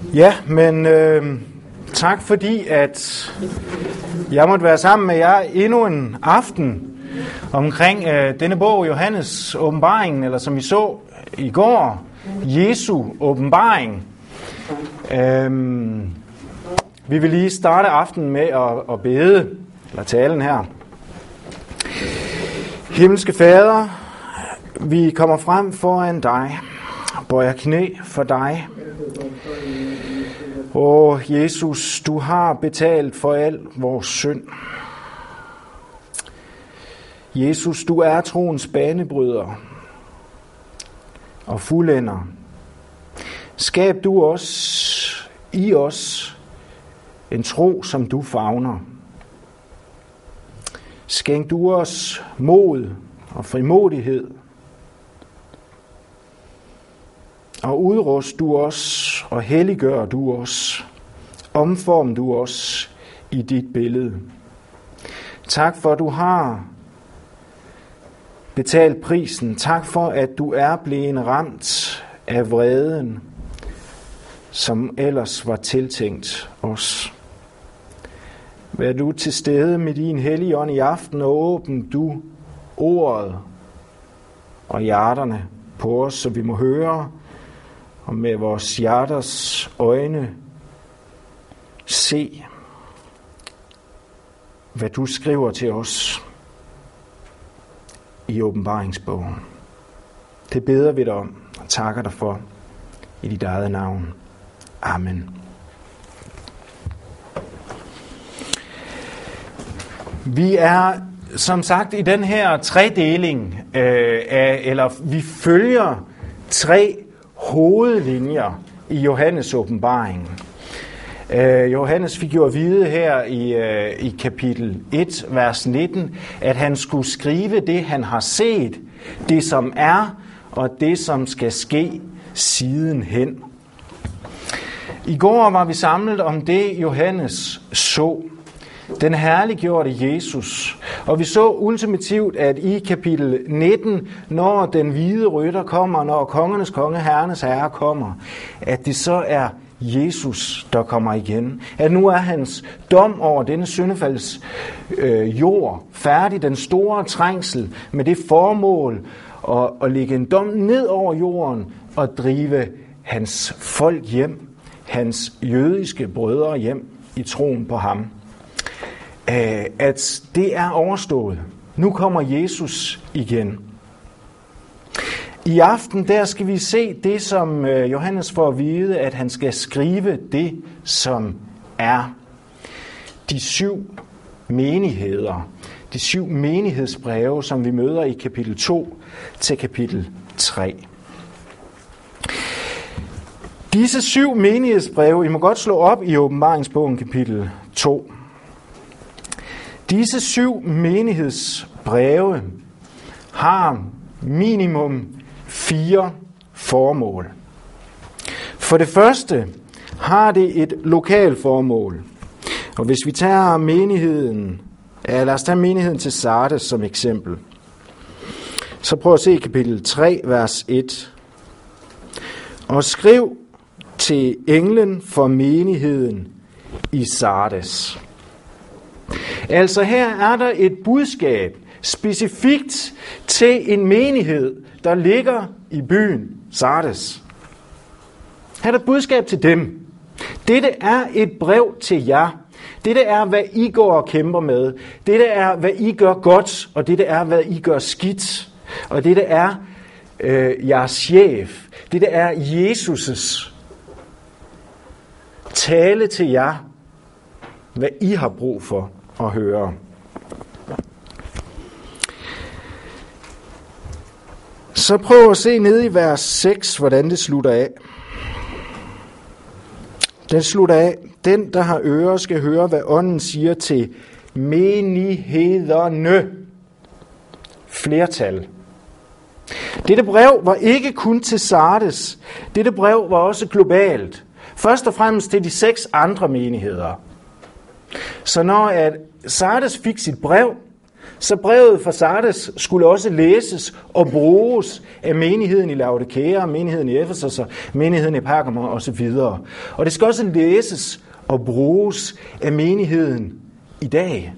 Ja, men tak fordi, at jeg måtte være sammen med jer endnu en aften omkring denne bog, Johannes åbenbaringen, eller som vi så i går, Jesu åbenbaring. Vi vil lige starte aftenen med at bede, eller talen her. Himmelske Fader, vi kommer frem foran dig, bøjer knæ for dig. Jesus, du har betalt for al vores synd. Jesus, du er troens banebryder og fuldender. Skab du os i os en tro, som du favner. Skænk du os mod og frimodighed. Og udrust du os, og helliggør du os. Omform du os i dit billede. Tak for, at du har betalt prisen. Tak for, at du er blevet ramt af vreden, som ellers var tiltænkt os. Vær du til stede med din hellige ånd i aften, og åbn du ordet og hjerterne på os, så vi må høre, og med vores hjerters øjne se, hvad du skriver til os i åbenbaringsbogen. Det beder vi dig om og takker dig for i dit eget navn. Amen. Vi er som sagt i den her tredeling vi følger tre hovedlinjer i Johannes åbenbaring. Johannes fik jo at vide her i kapitel 1, vers 19, at han skulle skrive det, han har set, det som er, og det som skal ske sidenhen. I går var vi samlet om det, Johannes så. Den herliggjorte Jesus. Og vi så ultimativt, at i kapitel 19, når den hvide rytter kommer, når kongernes konge, herrenes herre kommer, at det så er Jesus, der kommer igen. At nu er hans dom over denne syndefalds jord færdig, den store trængsel, med det formål at lægge en dom ned over jorden og drive hans folk hjem, hans jødiske brødre hjem i troen på ham. At det er overstået. Nu kommer Jesus igen. I aften der skal vi se det, som Johannes får at vide, at han skal skrive det, som er de 7 menigheder. De 7 menighedsbreve, som vi møder i kapitel 2 til kapitel 3. Disse 7 menighedsbreve, I må godt slå op i åbenbaringsbogen kapitel 2. Disse 7 menighedsbreve har minimum 4 formål. For det første har det et lokalt formål. Og hvis vi tager menigheden, lad os tage menigheden til Sardes som eksempel. Så prøv at se kapitel 3, vers 1. Og skriv til englen for menigheden i Sardes. Altså her er der et budskab specifikt til en menighed, der ligger i byen Sardes. Her er der et budskab til dem. Dette er et brev til jer. Dette er, hvad I går og kæmper med. Dette er, hvad I gør godt, og dette er, hvad I gør skidt. Og dette er jeres chef. Dette er Jesus' tale til jer, hvad I har brug for at høre. Så prøv at se ned i vers 6, hvordan det slutter af. Den slutter af. Den, der har ører, skal høre, hvad ånden siger til menighederne. Flertal. Dette brev var ikke kun til Sardes. Dette brev var også globalt. Først og fremmest til de 6 andre menigheder. Så når at Sardes fik sit brev, så brevet fra Sardes skulle også læses og bruges af menigheden i Laodikea, menigheden i Efesos, menigheden i Pergamon osv. Og det skal også læses og bruges af menigheden i dag.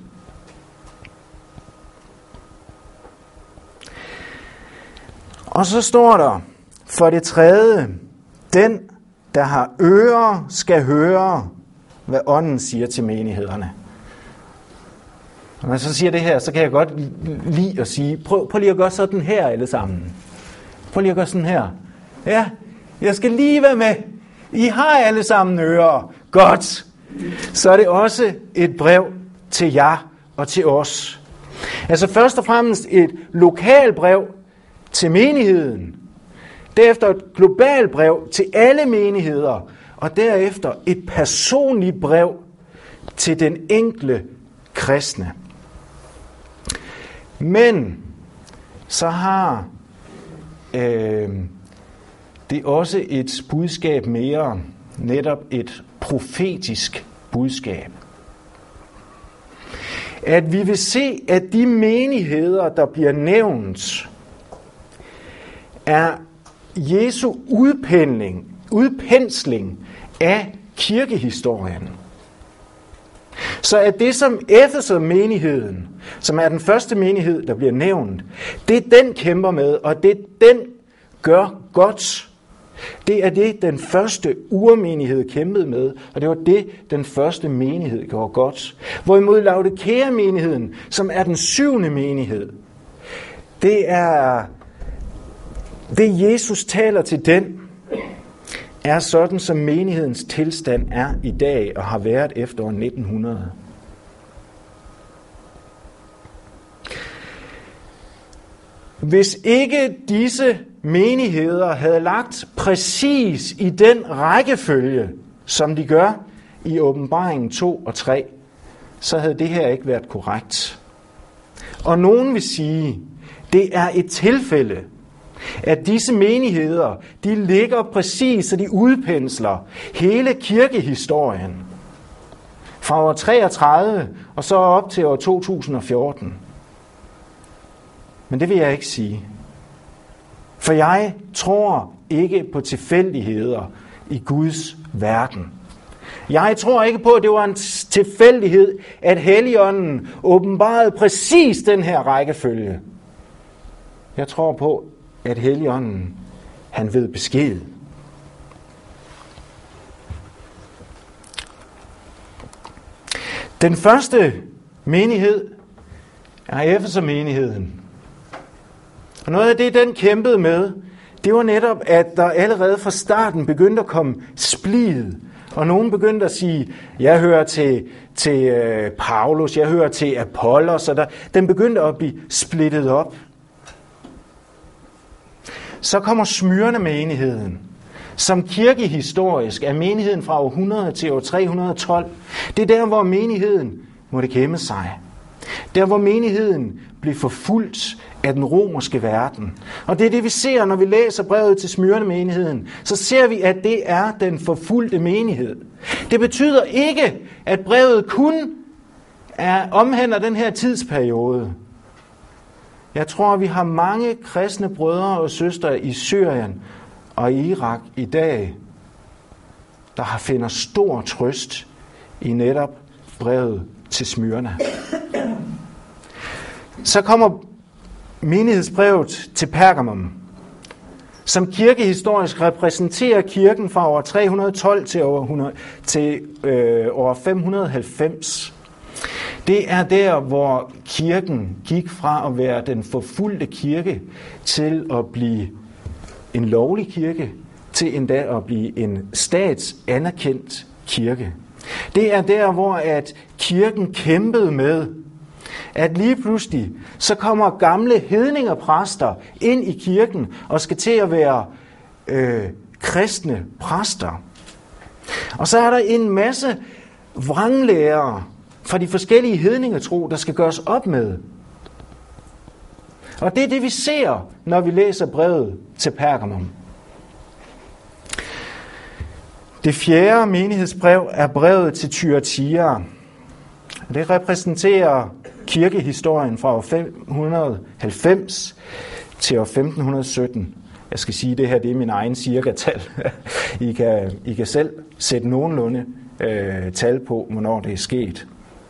Og så står der for det tredje, den, der har ører, skal høre, hvad ånden siger til menighederne. Når man så siger det her, så kan jeg godt lide at sige, prøv lige at gøre sådan her alle sammen. Prøv lige at gøre sådan her. Ja, jeg skal lige være med. I har alle sammen ører. Godt. Så er det også et brev til jer og til os. Altså først og fremmest et lokalt brev til menigheden. Derefter et globalt brev til alle menigheder. Og derefter et personligt brev til den enkelte kristne. Men så har det også et budskab mere, netop et profetisk budskab. At vi vil se, at de menigheder, der bliver nævnt, er Jesu udpensling af kirkehistorien. Så at det som Efesos-menigheden, som er den første menighed, der bliver nævnt, det den kæmper med, og det den gør godt, det er det, den første urmenighed kæmpede med, og det var det, den første menighed gjorde godt. Hvorimod Laodikea-menigheden, som er den 7. menighed, det er det, Jesus taler til den, er sådan, som menighedens tilstand er i dag og har været efter år 1900. Hvis ikke disse menigheder havde lagt præcis i den rækkefølge, som de gør i Åbenbaringen 2 og 3, så havde det her ikke været korrekt. Og nogen vil sige, det er et tilfælde, at disse menigheder, de ligger præcis, så de udpensler hele kirkehistorien fra år 33 og så op til år 2014. Men det vil jeg ikke sige. For jeg tror ikke på tilfældigheder i Guds verden. Jeg tror ikke på, at det var en tilfældighed, at Helligånden åbenbarede præcis den her rækkefølge. Jeg tror på, at Helligånden, han ved besked. Den første menighed er Efesos-menigheden. Og noget af det, den kæmpede med, det var netop, at der allerede fra starten begyndte at komme splid. Og nogen begyndte at sige, jeg hører til Paulus, jeg hører til Apollos, og den begyndte at blive splittet op. Så kommer Smyrna-menigheden, som kirkehistorisk er menigheden fra år 100 til år 312. Det er der, hvor menigheden måtte gemme sig. Der, hvor menigheden blev forfulgt af den romerske verden. Og det er det, vi ser, når vi læser brevet til Smyrna-menigheden. Så ser vi, at det er den forfulgte menighed. Det betyder ikke, at brevet kun omhandler den her tidsperiode. Jeg tror, vi har mange kristne brødre og søstre i Syrien og i Irak i dag, der finder stor trøst i netop brevet til Smyrna. Så kommer menighedsbrevet til Pergamon, som kirkehistorisk repræsenterer kirken fra år 312 til år 590. Det er der, hvor kirken gik fra at være den forfulgte kirke til at blive en lovlig kirke, til endda at blive en statsanerkendt kirke. Det er der, hvor at kirken kæmpede med, at lige pludselig så kommer gamle hedningerpræster ind i kirken og skal til at være kristne præster. Og så er der en masse vranglærere fra de forskellige hedningetro, der skal gøres op med. Og det er det, vi ser, når vi læser brevet til Pergamon. Det 4. menighedsbrev er brevet til Thyatira. Det repræsenterer kirkehistorien fra år 590 til år 1517. Jeg skal sige, at det her det er min egen cirka-tal. I kan selv sætte nogenlunde tal på, hvornår det er sket.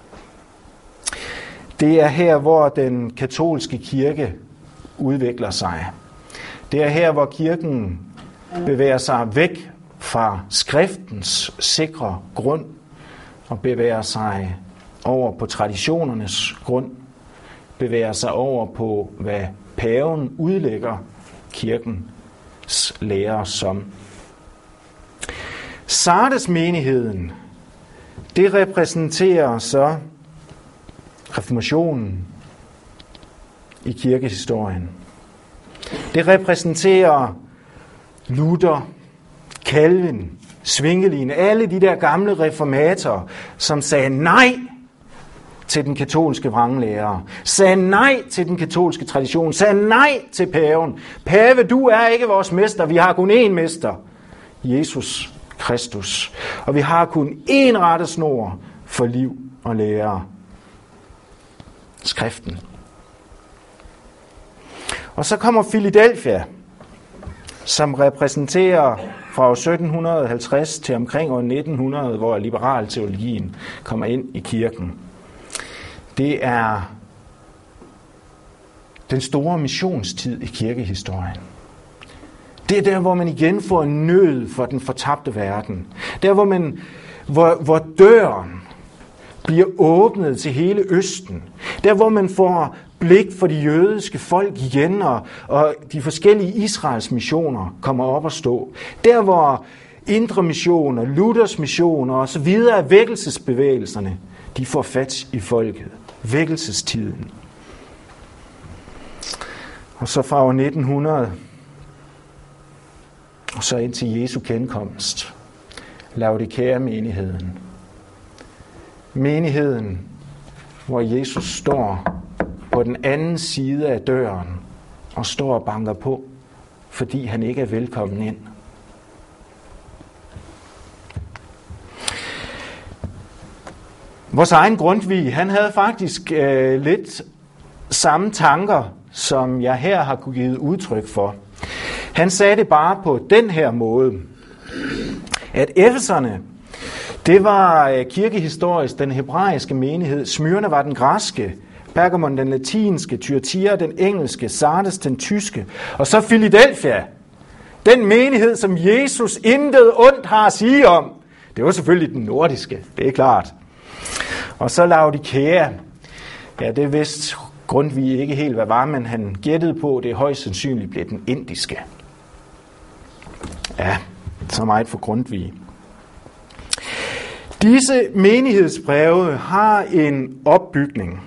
Det er her, hvor den katolske kirke udvikler sig. Det er her, hvor kirken bevæger sig væk fra skriftens sikre grund og bevæger sig over på traditionernes grund, bevæger sig over på, hvad paven udlægger kirkens lære som. Sardes-menigheden, det repræsenterer så reformationen i kirkehistorien. Det repræsenterer Luther, Calvin, Svingelin, alle de der gamle reformatorer, som sagde nej til den katolske vranglære, sagde nej til den katolske tradition, sagde nej til paven. Pave, du er ikke vores mester, vi har kun én mester, Jesus Kristus. Og vi har kun én rettesnor for liv og lære, skriften. Og så kommer Philadelphia, som repræsenterer fra år 1750 til omkring år 1900, hvor liberal teologien kommer ind i kirken. Det er den store missionstid i kirkehistorien. Det er der, hvor man igen får en nød for den fortabte verden. Der, hvor døren bliver åbnet til hele Østen. Der, hvor man får blik for de jødiske folk igen, og de forskellige Israels missioner kommer op at stå. Der, hvor Indre Mission og Luthers missioner og så videre, vækkelsesbevægelserne, de får fat i folket. Vækkelsestiden. Og så fra år 1900, og så ind til Jesu genkomst, Laodikea-menigheden. Menigheden, hvor Jesus står på den anden side af døren og står og banker på, fordi han ikke er velkommen ind. Vores egen Grundtvig, han havde faktisk lidt samme tanker, som jeg her har kunne give udtryk for. Han sagde det bare på den her måde, at Efeserne, det var kirkehistorisk den hebraiske menighed, Smyrna var den græske, Pergamon den latinske, Thyatira den engelske, Sardes den tyske, og så Philadelphia, den menighed, som Jesus intet ondt har at sige om. Det var selvfølgelig den nordiske, det er klart. Og så Laodikea, ja, det vidste Grundtvig ikke helt, hvad var, men han gættede på, det højst sandsynligt blev den indiske. Ja, så meget for Grundtvig. Disse menighedsbreve har en opbygning.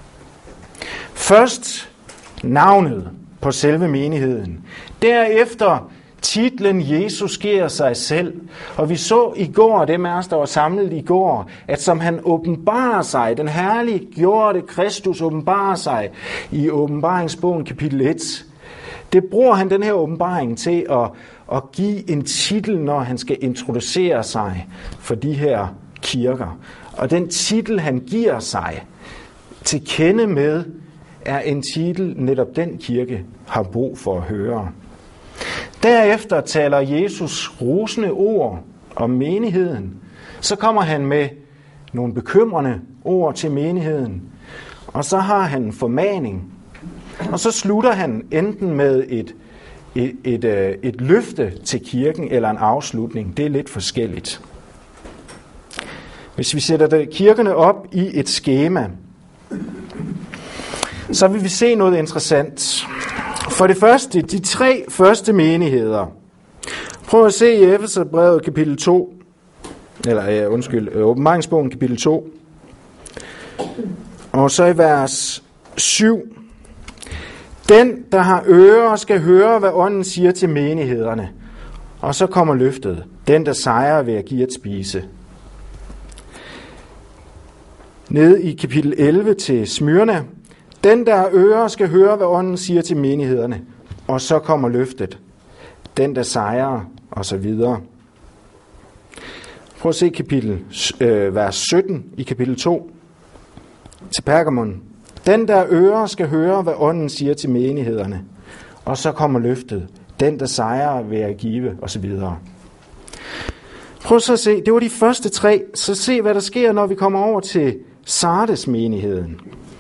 Først navnet på selve menigheden. Derefter titlen Jesus giver sig selv. Og vi så i går, dem af os, der var samlet i går, at som han åbenbarer sig, den herliggjorte Kristus åbenbarer sig i åbenbaringsbogen kapitel 1. Det bruger han den her åbenbaring til at give en titel, når han skal introducere sig for de her kirker. Og den titel, han giver sig til kende med, er en titel, netop den kirke har brug for at høre. Derefter taler Jesus rosende ord om menigheden. Så kommer han med nogle bekymrende ord til menigheden. Og så har han en formaning. Og så slutter han enten med et løfte til kirken eller en afslutning. Det er lidt forskelligt. Hvis vi sætter kirkerne op i et skema, så vil vi se noget interessant. For det første, de 3 første menigheder. Prøv at se i Efeserbrevet kapitel 2, åbenbaringsbogen kapitel 2, og så i vers 7. Den, der har ører, skal høre, hvad ånden siger til menighederne. Og så kommer løftet. Den, der sejrer, vil jeg give at spise. Nede i kapitel 11 til Smyrna. Den, der har ører, skal høre, hvad ånden siger til menighederne. Og så kommer løftet. Den, der sejrer, og så videre. Prøv at se vers 17 i kapitel 2 til Pergamon. Den, der ører, skal høre, hvad ånden siger til menighederne. Og så kommer løftet. Den, der sejrer, vil jeg give, osv. Prøv så at se, det var de første 3. Så se, hvad der sker, når vi kommer over til Sardes-menigheden.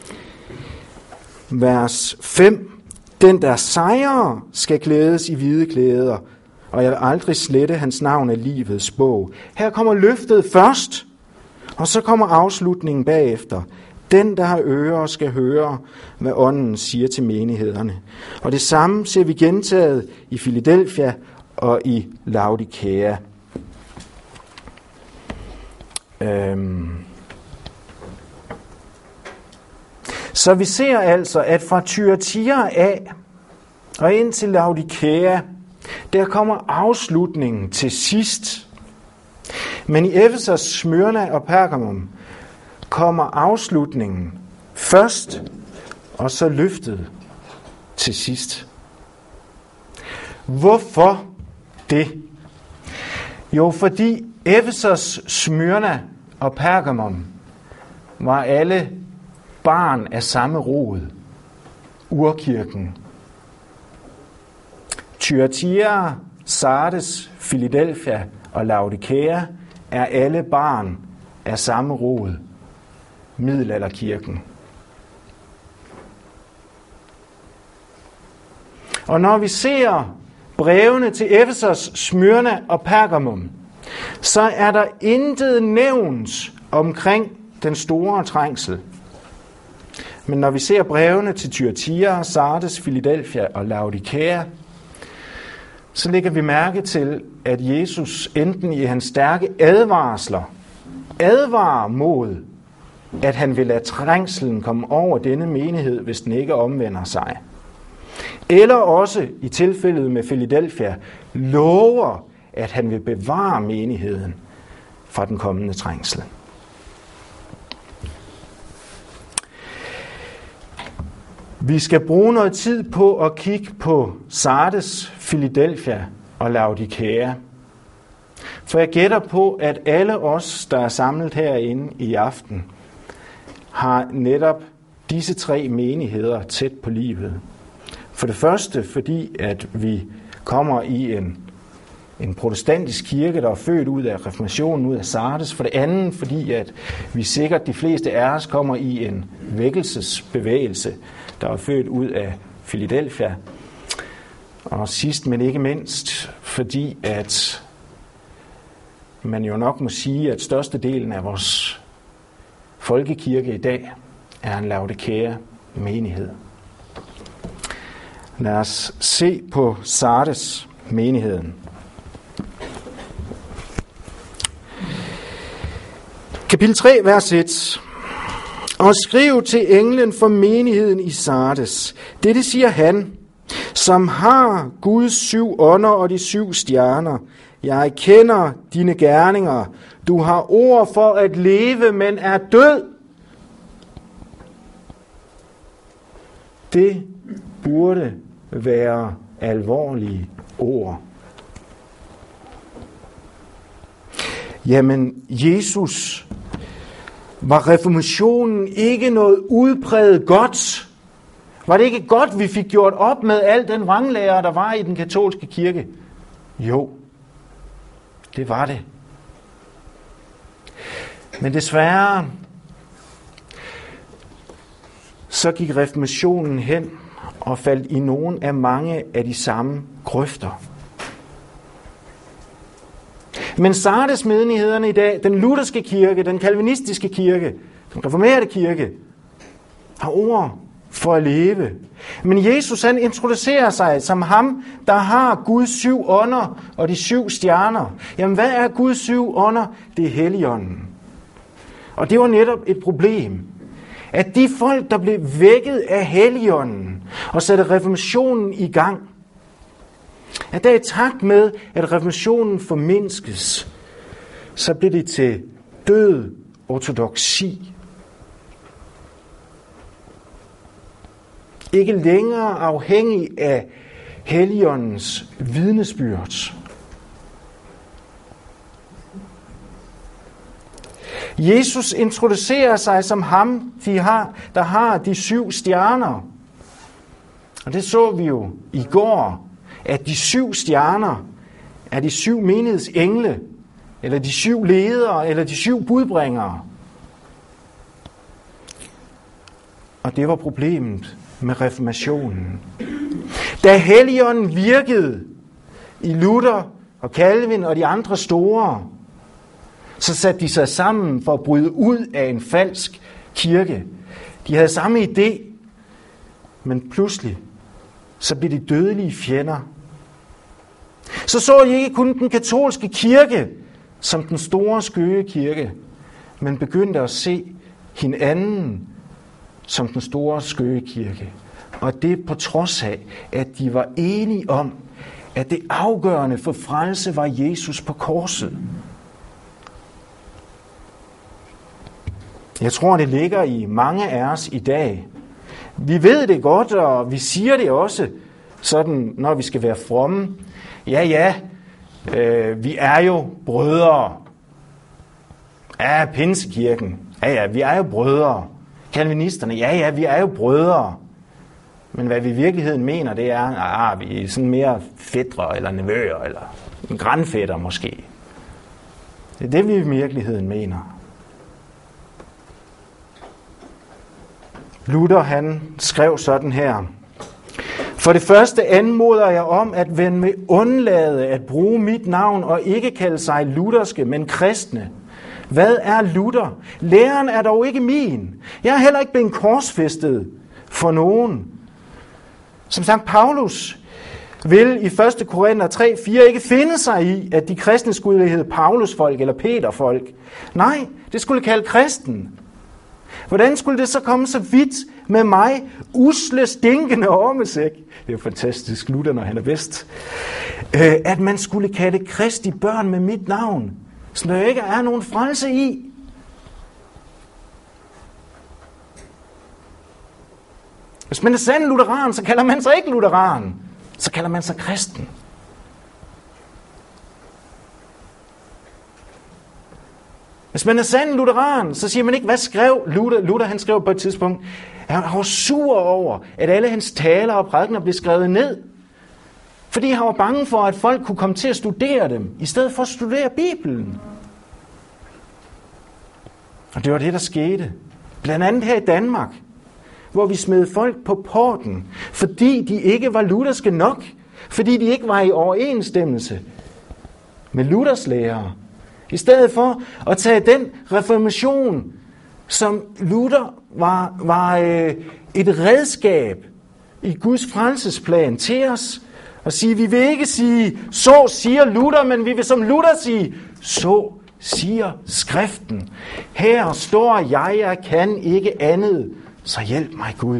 Vers 5. Den, der sejrer, skal klædes i hvide klæder, og jeg vil aldrig slette hans navn af livets bog. Her kommer løftet først, og så kommer afslutningen bagefter. Den, der har ører, skal høre, hvad ånden siger til menighederne. Og det samme ser vi gentaget i Philadelphia og i Laodikea. Så vi ser altså, at fra Thyatira af og ind til Laodikea, der kommer afslutningen til sidst. Men i Efesos, Smyrna og Pergamum kommer afslutningen først, og så løftet til sidst. Hvorfor det? Jo, fordi Efesos, Smyrna og Pergamum var alle barn af samme rod, urkirken. Thyatira, Sardes, Philadelphia og Laodikea er alle barn af samme rod, middelalderkirken. Og når vi ser brevene til Efesos, Smyrna og Pergamum, så er der intet nævnt omkring den store trængsel. Men når vi ser brevene til Thyatira, Sardes, Philadelphia og Laodikea, så lægger vi mærke til, at Jesus enten i hans stærke advarsler advarer mod, at han vil lade trængslen komme over denne menighed, hvis den ikke omvender sig. Eller også i tilfældet med Philadelphia lover, at han vil bevare menigheden fra den kommende trængsel. Vi skal bruge noget tid på at kigge på Sardes, Philadelphia og Laodikea. For jeg gætter på, at alle os, der er samlet herinde i aften, har netop disse 3 menigheder tæt på livet. For det første, fordi at vi kommer i en protestantisk kirke, der er født ud af reformationen, ud af Sardes. For det andet, fordi at vi sikkert de fleste af os kommer i en vækkelsesbevægelse, der er født ud af Philadelphia. Og sidst, men ikke mindst, fordi at man jo nok må sige, at størstedelen af vores folkekirke i dag er en Laodikea-menighed. Lad os se på Sardes menigheden. Kapitel 3, vers 1. Og skriv til englen for menigheden i Sardes. Dette siger han, som har Guds 7 ånder og de 7 stjerner. Jeg kender dine gerninger. Du har ord for at leve, men er død. Det burde være alvorlige ord. Jamen, Jesus, var reformationen ikke noget udpræget godt? Var det ikke godt, vi fik gjort op med al den vranglære, der var i den katolske kirke? Jo, det var det. Men desværre, så gik reformationen hen og faldt i nogle af mange af de samme grøfter. Men Sardes menighederne i dag, den lutherske kirke, den kalvinistiske kirke, den reformerede kirke, har ord for at leve. Men Jesus, han introducerer sig som ham, der har Guds 7 ånder og de 7 stjerner. Jamen, hvad er Guds 7 ånder? Det er Helligånden. Og det var netop et problem, at de folk, der blev vækket af Helligånden og satte reformationen i gang, at der i takt med, at reformationen formindskes, så blev det til død ortodoksi. Ikke længere afhængig af Helligåndens vidnesbyrd. Jesus introducerer sig som ham, der har de 7 stjerner. Og det så vi jo i går, at de 7 stjerner er de 7 menighedsengle, eller de 7 ledere, eller de 7 budbringere. Og det var problemet med reformationen. Da Helligånden virkede i Luther og Calvin og de andre store, så satte de sig sammen for at bryde ud af en falsk kirke. De havde samme idé, men pludselig så blev de dødelige fjender. Så de ikke kun den katolske kirke som den store skøge kirke, men begyndte at se hinanden som den store skøge kirke. Og det på trods af, at de var enige om, at det afgørende for frelse var Jesus på korset. Jeg tror, det ligger i mange af os i dag. Vi ved det godt, og vi siger det også, sådan når vi skal være fromme. Vi er jo brødre. Ja, Pinsekirken. Ja, vi er jo brødre. Calvinisterne. Ja, vi er jo brødre. Men hvad vi i virkeligheden mener, det er, vi er sådan mere fætre eller nevøer, eller en grandfætter måske. Det er det, vi i virkeligheden mener. Luther, han skrev sådan her. For det første anmoder jeg om, at ven med undlade at bruge mit navn og ikke kalde sig lutherske, men kristne. Hvad er Luther? Læren er dog ikke min. Jeg er heller ikke blevet korsfæstet for nogen. Som Sankt Paulus vil i 1. Korinther 3:4 ikke finde sig i, at de kristne skulle hedde Paulusfolk eller Peterfolk. Nej, det skulle kalde kristen. Hvordan skulle det så komme så vidt med mig, usle, stinkende ormesæk? Det er jo fantastisk, Luther, når han er bedst. At man skulle kalde Kristi børn med mit navn, så der ikke er nogen frelse i. Hvis man er sand lutheran, så kalder man sig ikke lutheran. Så kalder man sig kristen. Hvis man er sand lutheran, så siger man ikke, hvad skrev Luther? Luther, han skrev på et tidspunkt, han var sur over, at alle hans taler og prædikener blev skrevet ned. Fordi han var bange for, at folk kunne komme til at studere dem, i stedet for at studere Bibelen. Og det var det, der skete. Blandt andet her i Danmark, hvor vi smed folk på porten, fordi de ikke var lutherske nok, fordi de ikke var i overensstemmelse med Luthers lære. I stedet for at tage den reformation, som Luther var et redskab i Guds frelsesplan til os, og sige, vi vil ikke sige, så siger Luther, men vi vil som Luther sige, så siger skriften. Her står jeg kan ikke andet, så hjælp mig Gud.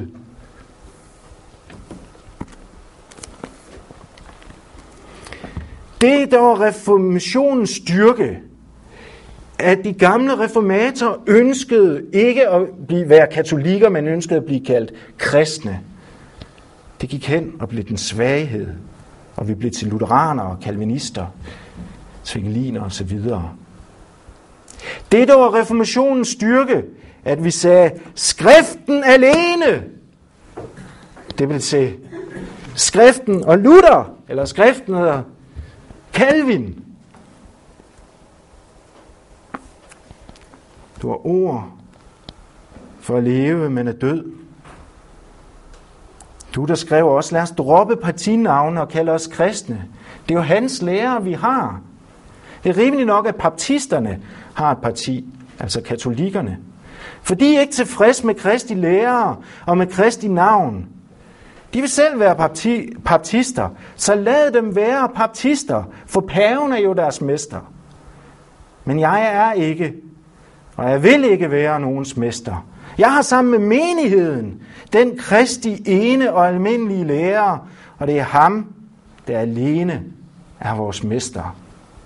Det, der var reformationens styrke, at de gamle reformatorer ønskede ikke at være katolikker, men ønskede at blive kaldt kristne. Det gik hen og blev den svaghed, og vi blev til lutheranere, kalvinister, svingeliner osv. Det, der var reformationens styrke, at vi sagde, skriften alene. Det vil sige, skriften og Luther, eller skriften og Calvin. Du har ord for at leve, men er død. Luther skrev også, lad os droppe partinavne og kalde os kristne. Det er jo hans lære, vi har. Det er rimeligt nok, at baptisterne har et parti, altså katolikkerne. For de er ikke tilfreds med Kristi lære og med Kristi navn. De vil selv være baptister, så lad dem være baptister, for paven er jo deres mester. Men jeg er ikke, og jeg vil ikke være nogens mester. Jeg har sammen med menigheden den Kristi ene og almindelige lærer, og det er ham, der alene er vores mester.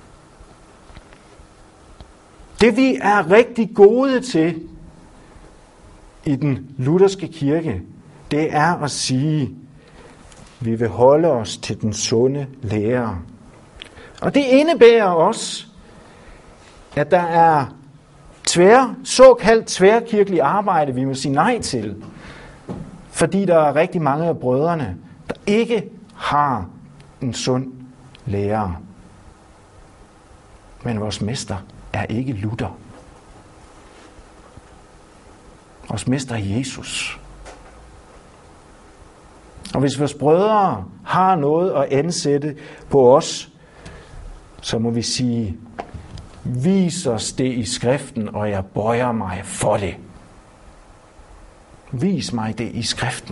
Det vi er rigtig gode til i den lutherske kirke, det er at sige, at vi vil holde os til den sunde lære. Og det indebærer også, at der er såkaldt tværkirkelig arbejde, vi må sige nej til, fordi der er rigtig mange af brødrene, der ikke har en sund lærer. Men vores mester er ikke Luther. Vores mester er Jesus. Og hvis vores brødre har noget at ansætte på os, så må vi sige, vis os det i skriften, og jeg bøjer mig for det. Vis mig det i skriften.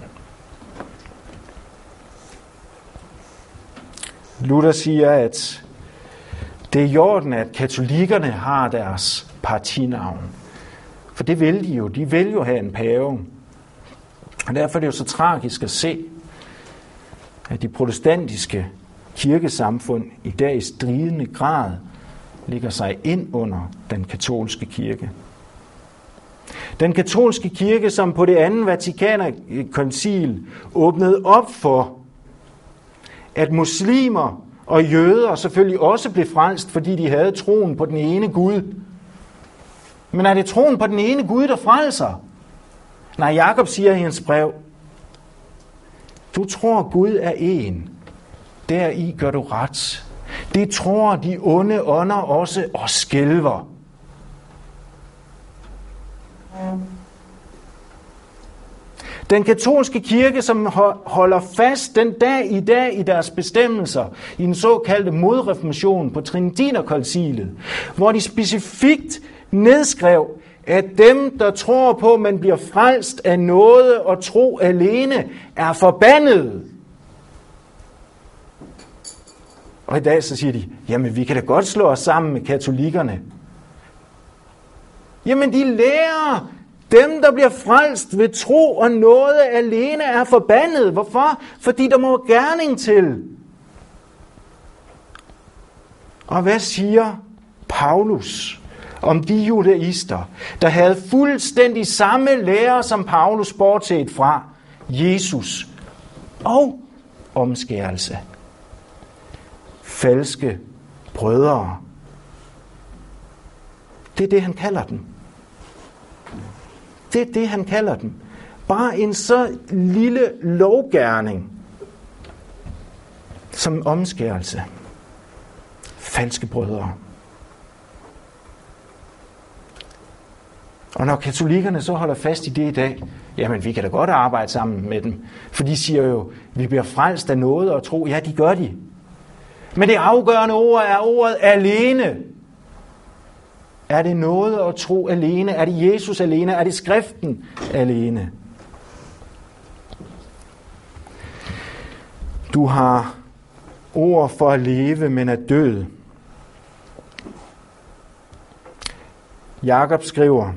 Luther siger, at det er i orden, at katolikkerne har deres partinavn. For det vil de jo. De vil jo have en pave. Og derfor er det jo så tragisk at se, at de protestantiske kirkesamfund i dag i stridende grad ligger sig ind under den katolske kirke. Den katolske kirke, som på det andet Vatikanerkoncil åbnede op for, at muslimer og jøder selvfølgelig også blev frelst, fordi de havde troen på den ene Gud. Men er det troen på den ene Gud, der frelser? Nej, Jakob siger i hans brev, du tror Gud er en, deri gør du ret. Det tror de onde ånder også og skælver. Den katolske kirke, som holder fast den dag i dag i deres bestemmelser i den såkaldte modreformation på Trinitanerkoncilet, hvor de specifikt nedskrev, at dem, der tror på, at man bliver frelst af nåde og tro alene, er forbandet. Og i dag så siger de, jamen vi kan da godt slå os sammen med katolikkerne. Jamen de lærer, dem der bliver frelst ved tro og nåde alene er forbandet. Hvorfor? Fordi der må gerning til. Og hvad siger Paulus om de judaister, der havde fuldstændig samme lære som Paulus, bortset fra Jesus og omskærelse? Falske brødre. Det er det, han kalder dem. Det er det, han kalder dem. Bare en så lille lovgerning som omskærelse. Falske brødre. Og når katolikkerne så holder fast i det i dag, jamen vi kan da godt arbejde sammen med dem. For de siger jo, vi bliver frelst af noget og tro. Ja, de gør de. Men det afgørende ord er ordet alene. Er det noget at tro alene? Er det Jesus alene? Er det skriften alene? Du har ord for at leve, men er død. Jakob skriver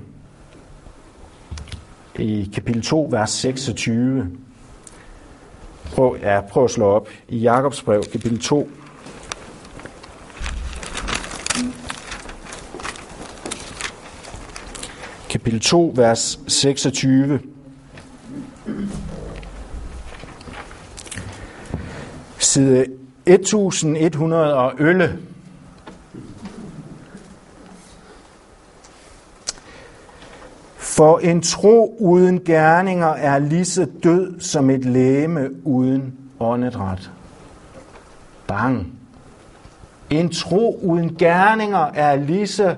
i kapitel 2, vers 26. Prøv at slå op i Jakobs brev, kapitel 2. Kapitel 2, vers 26. Side 1111. For en tro uden gerninger er lige så død som et legeme uden åndedræt. Bang. En tro uden gerninger er lige så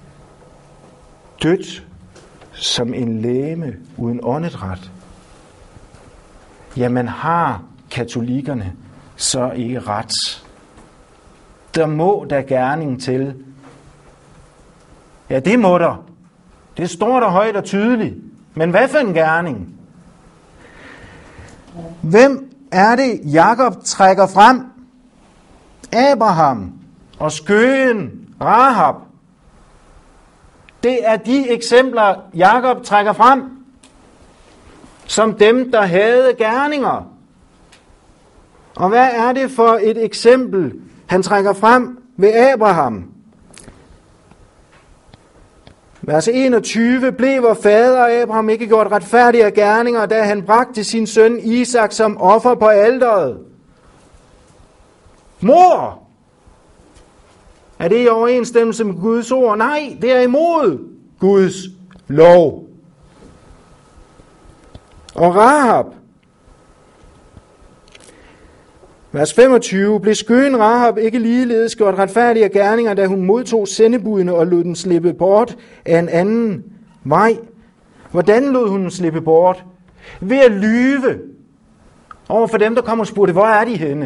dødt som en legeme uden åndedræt. Jamen har katolikkerne så ikke ret? Der må der gerning til. Ja, det må der. Det står der højt og tydeligt. Men hvad for en gerning? Hvem er det, Jakob trækker frem? Abraham og skøen Rahab. Det er de eksempler, Jakob trækker frem, som dem, der havde gerninger. Og hvad er det for et eksempel, han trækker frem ved Abraham? Vers 21. Blev vor fader Abraham ikke gjort retfærdig af gerninger, da han bragte sin søn Isak som offer på alteret? Mor! Er det i overensstemmelse med Guds ord? Nej, det er imod Guds lov. Og Rahab, vers 25, blev skøen Rahab ikke ligeledes gjort retfærdige gerninger, da hun modtog sendebudene og lod den slippe bort af en anden vej? Hvordan lod hun den slippe bort? Ved at lyve over for dem, der kom og spurgte, hvor er de henne?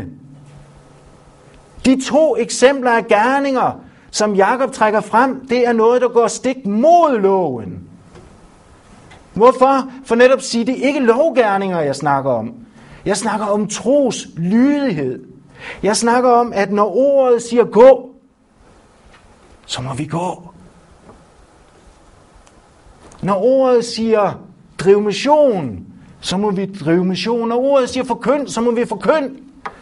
De 2 eksempler af gerninger, som Jakob trækker frem, det er noget, der går stik mod loven. Hvorfor? For netop sige, det er ikke lovgerninger, jeg snakker om. Jeg snakker om tros lydighed. Jeg snakker om, at når ordet siger gå, så må vi gå. Når ordet siger driv mission, så må vi drive mission. Når ordet siger forkynd, så må vi forkynd.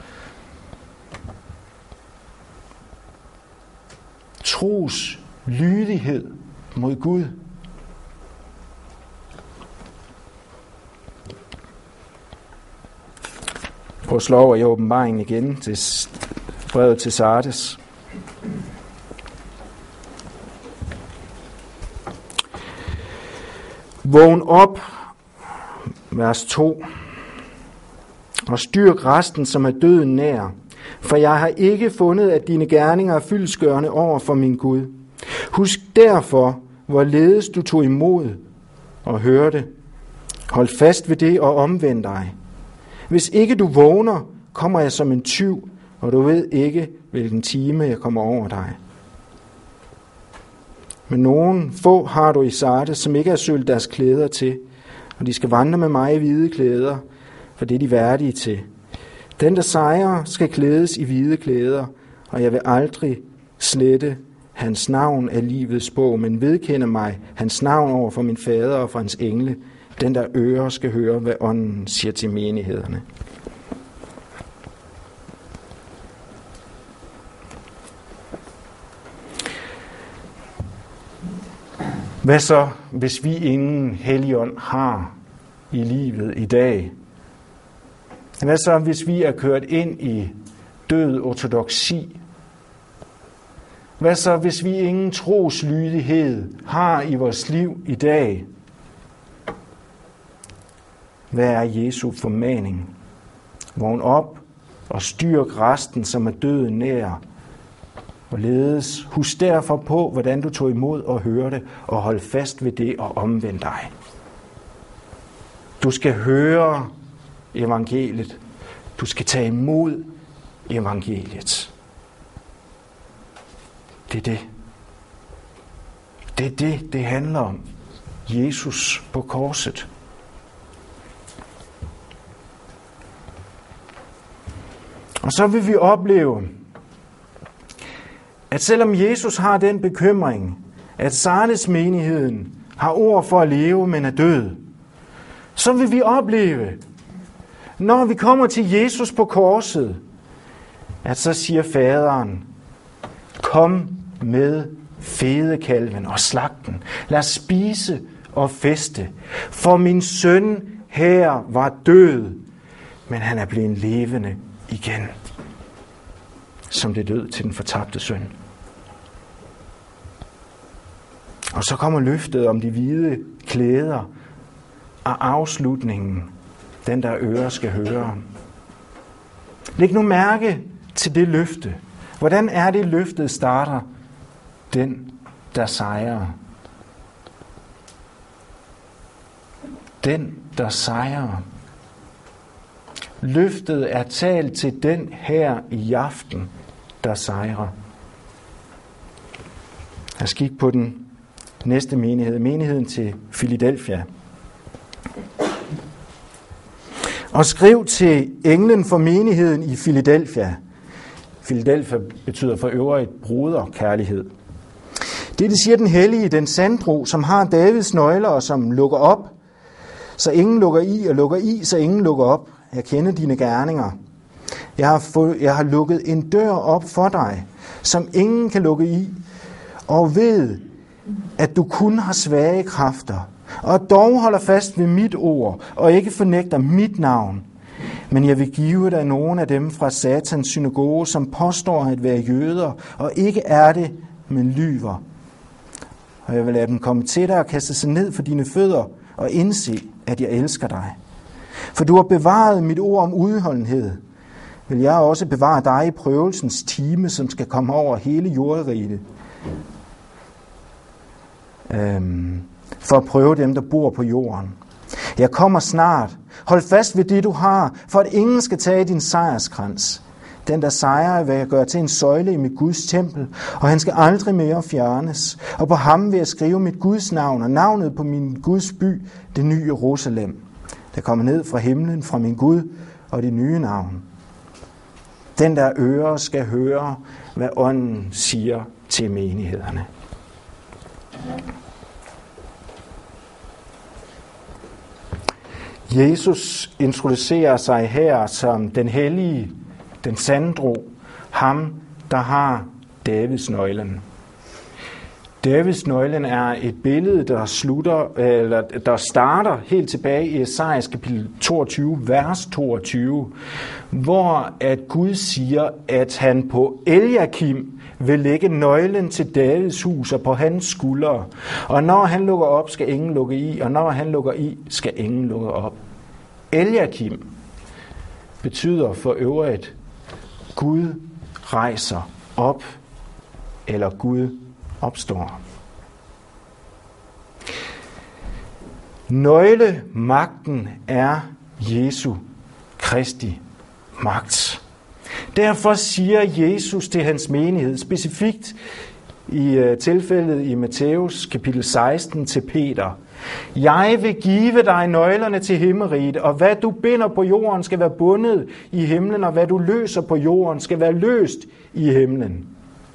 Tros lydighed mod Gud. Prøv at slå over i åbenbaringen igen til brevet til Sardes. Vågn op, vers 2, og styrk resten, som er døden nær. For jeg har ikke fundet, at dine gerninger er fyldestgørende over for min Gud. Husk derfor, hvorledes du tog imod og hørte. Hold fast ved det og omvend dig. Hvis ikke du vågner, kommer jeg som en tyv, og du ved ikke, hvilken time jeg kommer over dig. Men nogen få har du i Sardes, som ikke har sølt deres klæder til, og de skal vandre med mig i hvide klæder, for det er de værdige til. Den, der sejrer, skal klædes i hvide klæder, og jeg vil aldrig slette hans navn af livets bog, men vedkende mig hans navn over for min fader og for hans engle. Den, der ører, skal høre, hvad ånden siger til menighederne. Hvad så, hvis vi ingen Helligånd har i livet i dag? Hvad så, hvis vi er kørt ind i død ortodoksi? Hvad så, hvis vi ingen troslydighed har i vores liv i dag? Hvad er Jesu formaning? Vågn op og styrk resten, som er døden nær. Og ledes. Husk derfor på, hvordan du tog imod og hørte, og hold fast ved det og omvend dig. Du skal høre evangeliet. Du skal tage imod evangeliet. Det er det. Det er det, det handler om. Jesus på korset. Og så vil vi opleve, at selvom Jesus har den bekymring, at Sardes menigheden har ord for at leve, men er død, så vil vi opleve, når vi kommer til Jesus på korset, at så siger faderen, kom med fedekalven og slagten. Lad os spise og feste, for min søn her var død, men han er blevet levende igen, som det død til den fortabte søn. Og så kommer løftet om de hvide klæder og afslutningen, den der ører skal høre. Læg nu mærke til det løfte. Hvordan er det, løftet starter? Den, der sejrer. Den, der sejrer. Løftet er talt til den her i aften, der sejrer. Lad os kigge på den næste menighed. Menigheden til Philadelphia. Og skriv til englen for menigheden i Philadelphia. Philadelphia betyder for øvrigt broderkærlighed. Det siger den hellige, den sandro, som har Davids nøgler og som lukker op, så ingen lukker i, og lukker i, så ingen lukker op. Jeg kender dine gerninger. Jeg har lukket en dør op for dig, som ingen kan lukke i, og ved, at du kun har svage kræfter, og dog holder fast ved mit ord, og ikke fornægter mit navn. Men jeg vil give dig nogle af dem fra Satans synagoge, som påstår at være jøder, og ikke er det, men lyver. og jeg vil lade dem komme til dig og kaste sig ned for dine fødder og indse, at jeg elsker dig. For du har bevaret mit ord om udholdenhed, vil jeg også bevare dig i prøvelsens time, som skal komme over hele jordriget. For at prøve dem, der bor på jorden. Jeg kommer snart. Hold fast ved det, du har, for at ingen skal tage din sejrskrans. Den, der sejrer, vil jeg gøre til en søjle i mit Guds tempel, og han skal aldrig mere fjernes. Og på ham vil jeg skrive mit Guds navn og navnet på min Guds by, det nye Jerusalem, der kommer ned fra himlen, fra min Gud og det nye navn. Den, der ører, skal høre, hvad ånden siger til menighederne. Jesus introducerer sig her som den hellige, den sandro, ham, der har Davids nøglen. Davids nøglen er et billede, der starter helt tilbage i Esajas kapitel 22, vers 22, hvor at Gud siger, at han på Eliakim vil lægge nøglen til Davids hus og på hans skuldre. Og når han lukker op, skal ingen lukke i, og når han lukker i, skal ingen lukke op. Eliakim betyder for øvrigt, Gud rejser op, eller Gud opstår. Nøglemagten er Jesu Kristi magt. Derfor siger Jesus til hans menighed, specifikt i tilfældet i Matthæus kapitel 16 til Peter: Jeg vil give dig nøglerne til himmelriget, og hvad du binder på jorden skal være bundet i himlen, og hvad du løser på jorden skal være løst i himlen.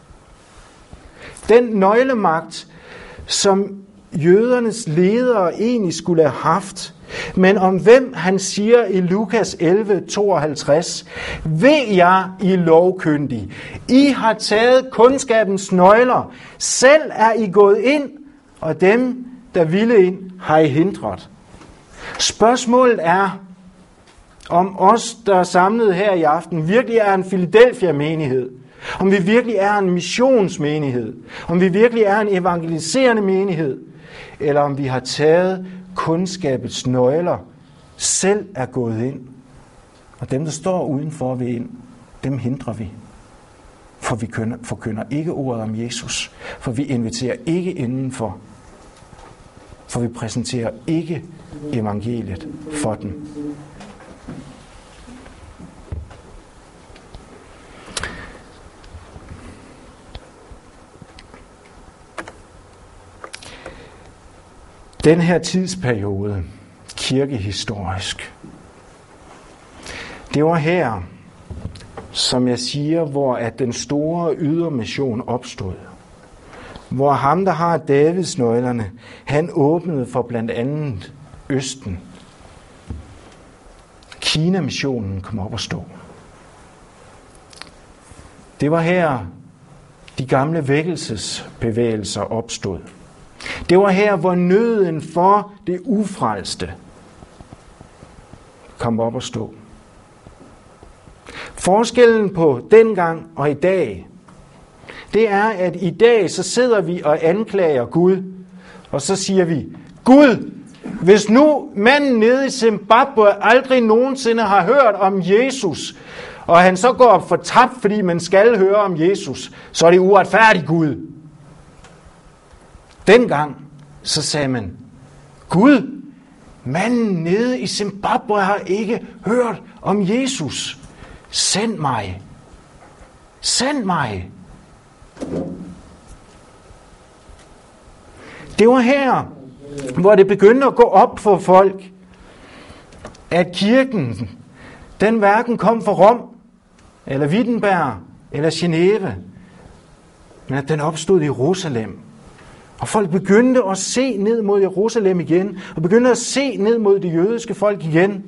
Den nøglemagt, som jødernes ledere egentlig skulle have haft, men om hvem han siger i Lukas 11:52, ved jeg, I lovkyndige, I har taget kundskabens nøgler, selv er I gået ind, og dem, der ville ind, har I hindret. Spørgsmålet er, om os, der er samlet her i aften, virkelig er en Philadelphia-menighed, om vi virkelig er en missionsmenighed, om vi virkelig er en evangeliserende menighed, eller om vi har taget kundskabets nøgler, selv er gået ind. Og dem, der står udenfor ved ind, dem hindrer vi. For vi forkynder ikke ordet om Jesus. For vi inviterer ikke indenfor. For vi præsenterer ikke evangeliet for dem. Den her tidsperiode, kirkehistorisk, det var her, som jeg siger, hvor at den store ydermission opstod. Hvor ham, der har Davids nøglerne, han åbnede for blandt andet Østen. Kina-missionen kom op at stå. Det var her, de gamle vækkelsesbevægelser opstod. Det var her, hvor nøden for det ufrelste kom op at stå. Forskellen på dengang og i dag, det er, at i dag så sidder vi og anklager Gud, og så siger vi, Gud, hvis nu manden nede i Zimbabwe aldrig nogensinde har hørt om Jesus, og han så går op for tabt, fordi man skal høre om Jesus, så er det uretfærdigt, Gud. Dengang så sagde man, Gud, manden nede i Zimbabwe har ikke hørt om Jesus. Send mig. Send mig. Det var her, hvor det begyndte at gå op for folk, at kirken, den hverken kom fra Rom, eller Wittenberg, eller Geneve, men at den opstod i Jerusalem. Og folk begyndte at se ned mod Jerusalem igen, og begyndte at se ned mod det jødiske folk igen.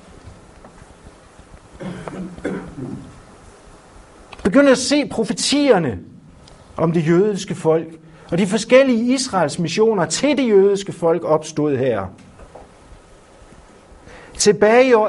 Begyndte at se profetierne om det jødiske folk, og de forskellige Israels missioner til det jødiske folk opstod her. Tilbage i år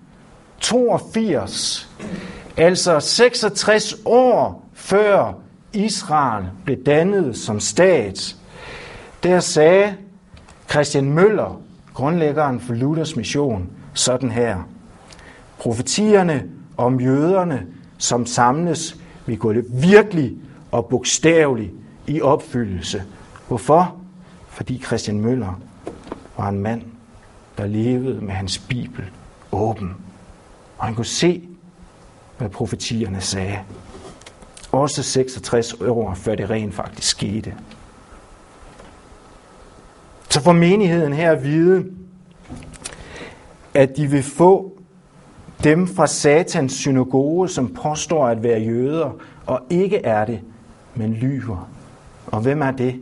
1882, altså 66 år før Israel blev dannet som stat, der sagde Christian Møller, grundlæggeren for Luthers mission, sådan her: profetierne om jøderne, som samles, vil gå det virkelig og bogstaveligt i opfyldelse. Hvorfor? Fordi Christian Møller var en mand, der levede med hans bibel åben. Og han kunne se, hvad profetierne sagde. Også 66 år før det rent faktisk skete. Så får menigheden her at vide, at de vil få dem fra Satans synagoge, som påstår at være jøder, og ikke er det, men lyver. Og hvem er det?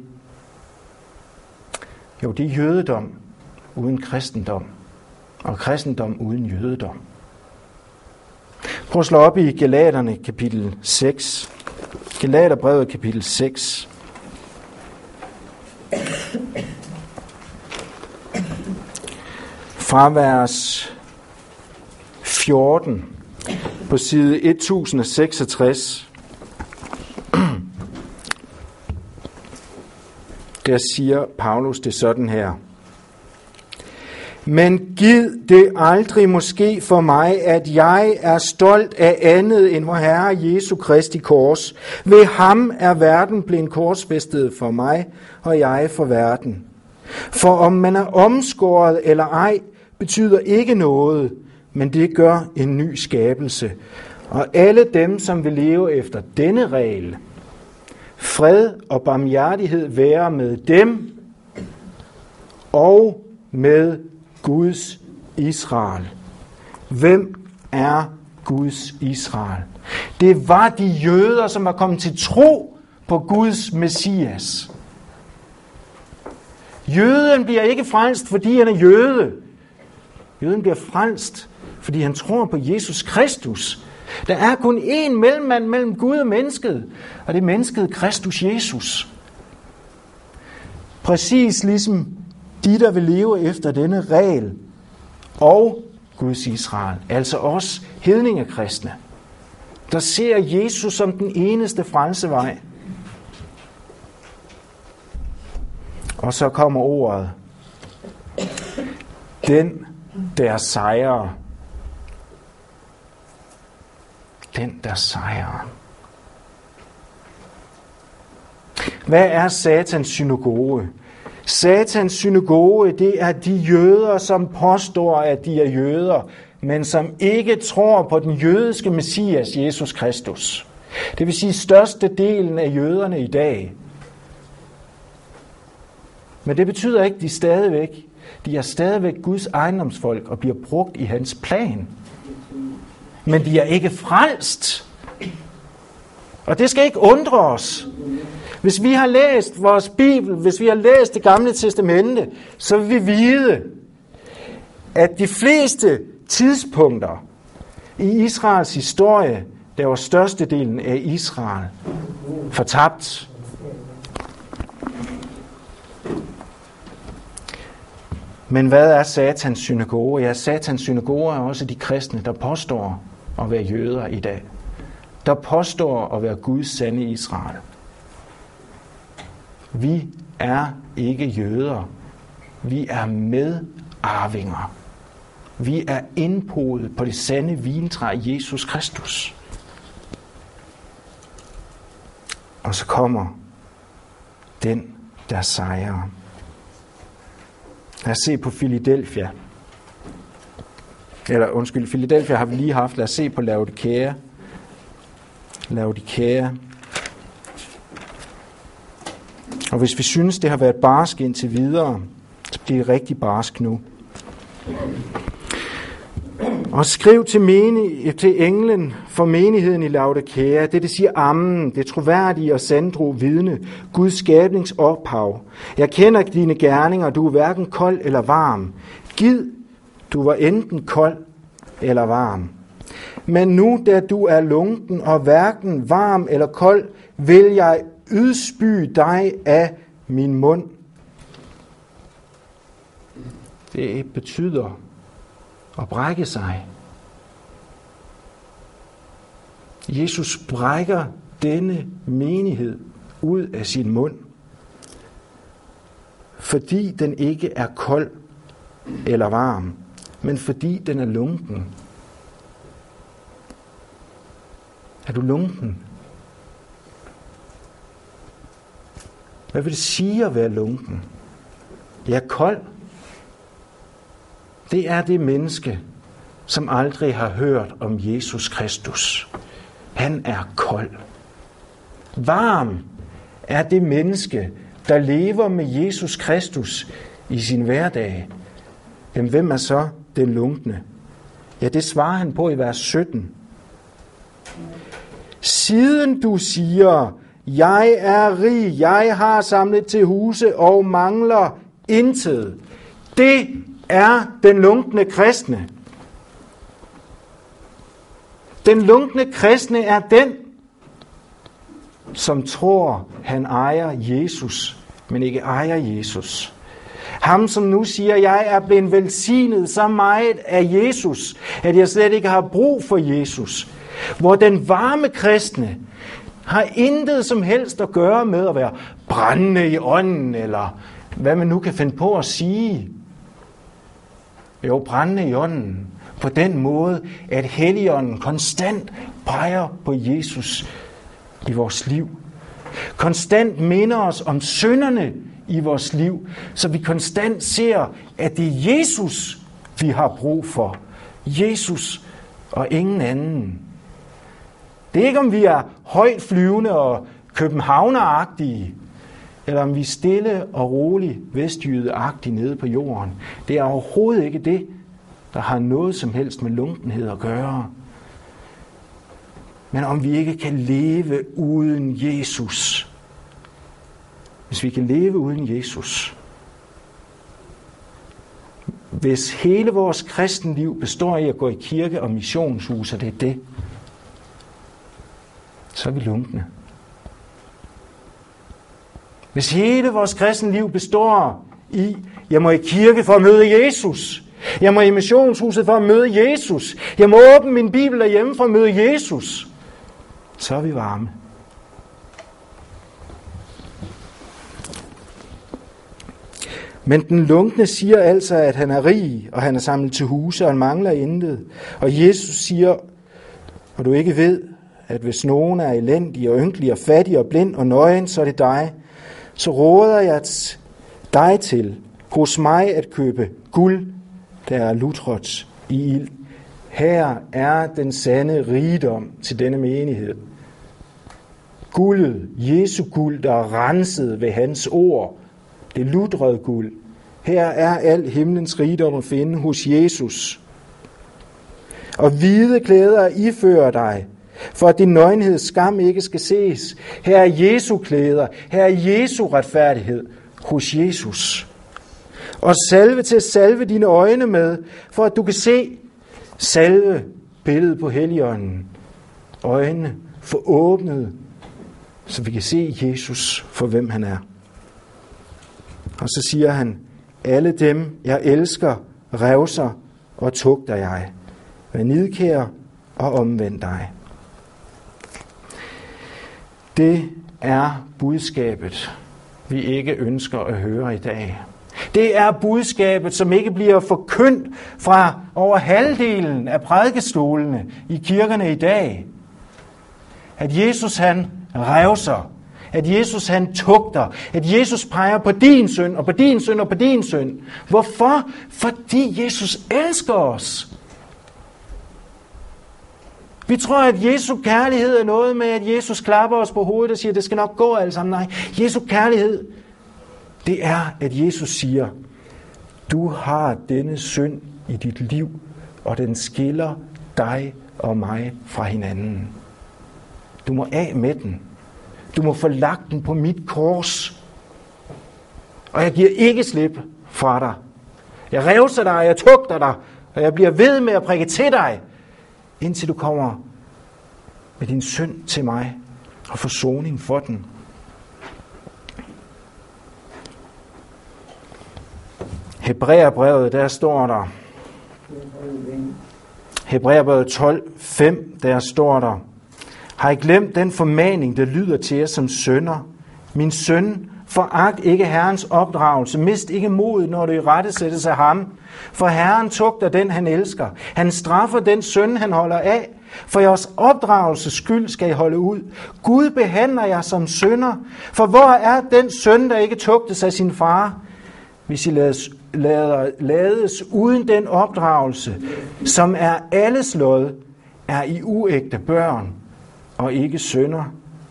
Jo, det er jødedom uden kristendom, og kristendom uden jødedom. Prøv at slå op i Galaterne kapitel 6. Galaterbrevet kapitel 6. Fra vers 14 på side 1066. Der siger Paulus det sådan her: men gid det aldrig måske for mig, at jeg er stolt af andet end vor Herre Jesu Kristi kors. Ved ham er verden blevet korsfæstet for mig, og jeg for verden. For om man er omskåret eller ej, betyder ikke noget, men det gør en ny skabelse. Og alle dem, som vil leve efter denne regel, fred og barmhjertighed være med dem og med Guds Israel. Hvem er Guds Israel? Det var de jøder, som var kommet til tro på Guds Messias. Jøden bliver ikke frelst, fordi han er jøde. Jøden bliver frelst, fordi han tror på Jesus Kristus. Der er kun én mellemmand mellem Gud og mennesket, og det er mennesket Kristus Jesus. Præcis ligesom de, der vil leve efter denne regel, og Guds Israel, altså os hedningekristne, der ser Jesus som den eneste frelsevej. Og så kommer ordet: den der sejrer. Den der sejrer. Hvad er Satans synagoge? Satans synagoge, det er de jøder, som påstår, at de er jøder, men som ikke tror på den jødiske Messias, Jesus Kristus. Det vil sige størstedelen af jøderne i dag. Men det betyder ikke, at de er stadigvæk Guds ejendomsfolk og bliver brugt i hans plan. Men de er ikke frelst. Og det skal ikke undre os. Hvis vi har læst vores Bibel, hvis vi har læst det gamle testamente, så vil vi vide, at de fleste tidspunkter i Israels historie, der var størstedelen af Israel fortabt. Men hvad er Satans synagoge? Ja, Satans synagoge er også de kristne, der påstår at være jøder i dag. Der påstår at være Guds sande Israel. Vi er ikke jøder. Vi er medarvinger. Vi er indpodet på det sande vintræ Jesus Kristus. Og så kommer den, der sejrer. Lad os se på Philadelphia. Philadelphia har vi lige haft. Lad os se på Laodikea. Og hvis vi synes, det har været barsk indtil videre, så bliver det rigtig barsk nu. Og skriv til englen for menigheden i Laodikea, det siger Amen, det troværdige og sandro vidne, Guds skabningsophav. Jeg kender dine gerninger, du er hverken kold eller varm. Gid, du var enten kold eller varm. Men nu, da du er lunken og hverken varm eller kold, vil jeg udspy dig af min mund. Det betyder at brække sig. Jesus brækker denne menighed ud af sin mund, fordi den ikke er kold eller varm, men fordi den er lunken. Er du lunken? Hvad vil det sige at være lunken? Ja, kold. Det er det menneske, som aldrig har hørt om Jesus Kristus. Han er kold. Varm er det menneske, der lever med Jesus Kristus i sin hverdag. Jamen, hvem er så den lunkne? Ja, det svarer han på i vers 17. Siden du siger, jeg er rig, jeg har samlet til huse og mangler intet. Det er den lunkne kristne. Den lunkne kristne er den, som tror, han ejer Jesus, men ikke ejer Jesus. Ham, som nu siger, jeg er blevet velsignet så meget af Jesus, at jeg slet ikke har brug for Jesus. Hvor den varme kristne har intet som helst at gøre med at være brændende i ånden, eller hvad man nu kan finde på at sige. Jo, brændende i ånden. På den måde, at Helligånden konstant peger på Jesus i vores liv. Konstant minder os om synderne i vores liv, så vi konstant ser, at det er Jesus, vi har brug for. Jesus og ingen anden. Det er ikke, om vi er højt flyvende og københavneragtige, eller om vi er stille og roligt vestjydeagtige nede på jorden. Det er overhovedet ikke det, der har noget som helst med lunkenhed at gøre. Men om vi ikke kan leve uden Jesus. Hvis vi kan leve uden Jesus. Hvis hele vores kristenliv består i at gå i kirke og missionshus, og det er det, så er vi lunkne. Hvis hele vores kristenliv består i, jeg må i kirke for at møde Jesus, jeg må i missionshuset for at møde Jesus, jeg må åbne min bibel derhjemme for at møde Jesus, så er vi varme. Men den lunkne siger altså, at han er rig, og han er samlet til huse, og han mangler intet. Og Jesus siger, og du ikke ved, at hvis nogen er elendig og ynkelig og fattig og blind og nøgen, så er det dig. Så råder jeg dig til hos mig at købe guld, der er lutret i ild. Her er den sande rigdom til denne menighed. Guldet, Jesu guld, der er renset ved hans ord. Det lutrede guld. Her er al himlens rigdom at finde hos Jesus. Og hvide klæder ifører dig, for at din nøgenheds skam ikke skal ses. Her er Jesu klæder, her er Jesu retfærdighed hos Jesus. Og salve til at salve dine øjne med, for at du kan se. Salve billedet på Helligånden. Øjnene for åbnet, så vi kan se Jesus for hvem han er. Og så siger han, alle dem jeg elsker, revser og tugter jeg. Vær nidkær og omvend dig. Det er budskabet, vi ikke ønsker at høre i dag. Det er budskabet, som ikke bliver forkyndt fra over halvdelen af prædikestolene i kirkerne i dag. At Jesus han revser, at Jesus han tugter, at Jesus peger på din synd og på din synd og på din synd. Hvorfor? Fordi Jesus elsker os. Vi tror, at Jesu kærlighed er noget med, at Jesus klapper os på hovedet og siger, at det skal nok gå alle sammen. Nej, Jesu kærlighed, det er, at Jesus siger, du har denne synd i dit liv, og den skiller dig og mig fra hinanden. Du må af med den. Du må få lagt den på mit kors. Og jeg giver ikke slip fra dig. Jeg revser dig, jeg tugter dig, og jeg bliver ved med at prikke til dig, indtil du kommer med din synd til mig og forsoning for den. Hebræerbrevet, der står der, Hebræerbrevet 12:5, der står der, Har I glemt den formaning, der lyder til jer som sønner? Min søn, foragt ikke Herrens opdragelse. Mist ikke modet, når du i rette sættes af ham. For Herren tugter den, han elsker. Han straffer den søn, han holder af. For jeres opdragelses skyld skal I holde ud. Gud behandler jer som sønner. For hvor er den søn, der ikke tugtes af sin far? Hvis I lades uden den opdragelse, som er alles lod, er I uægte børn og ikke sønner.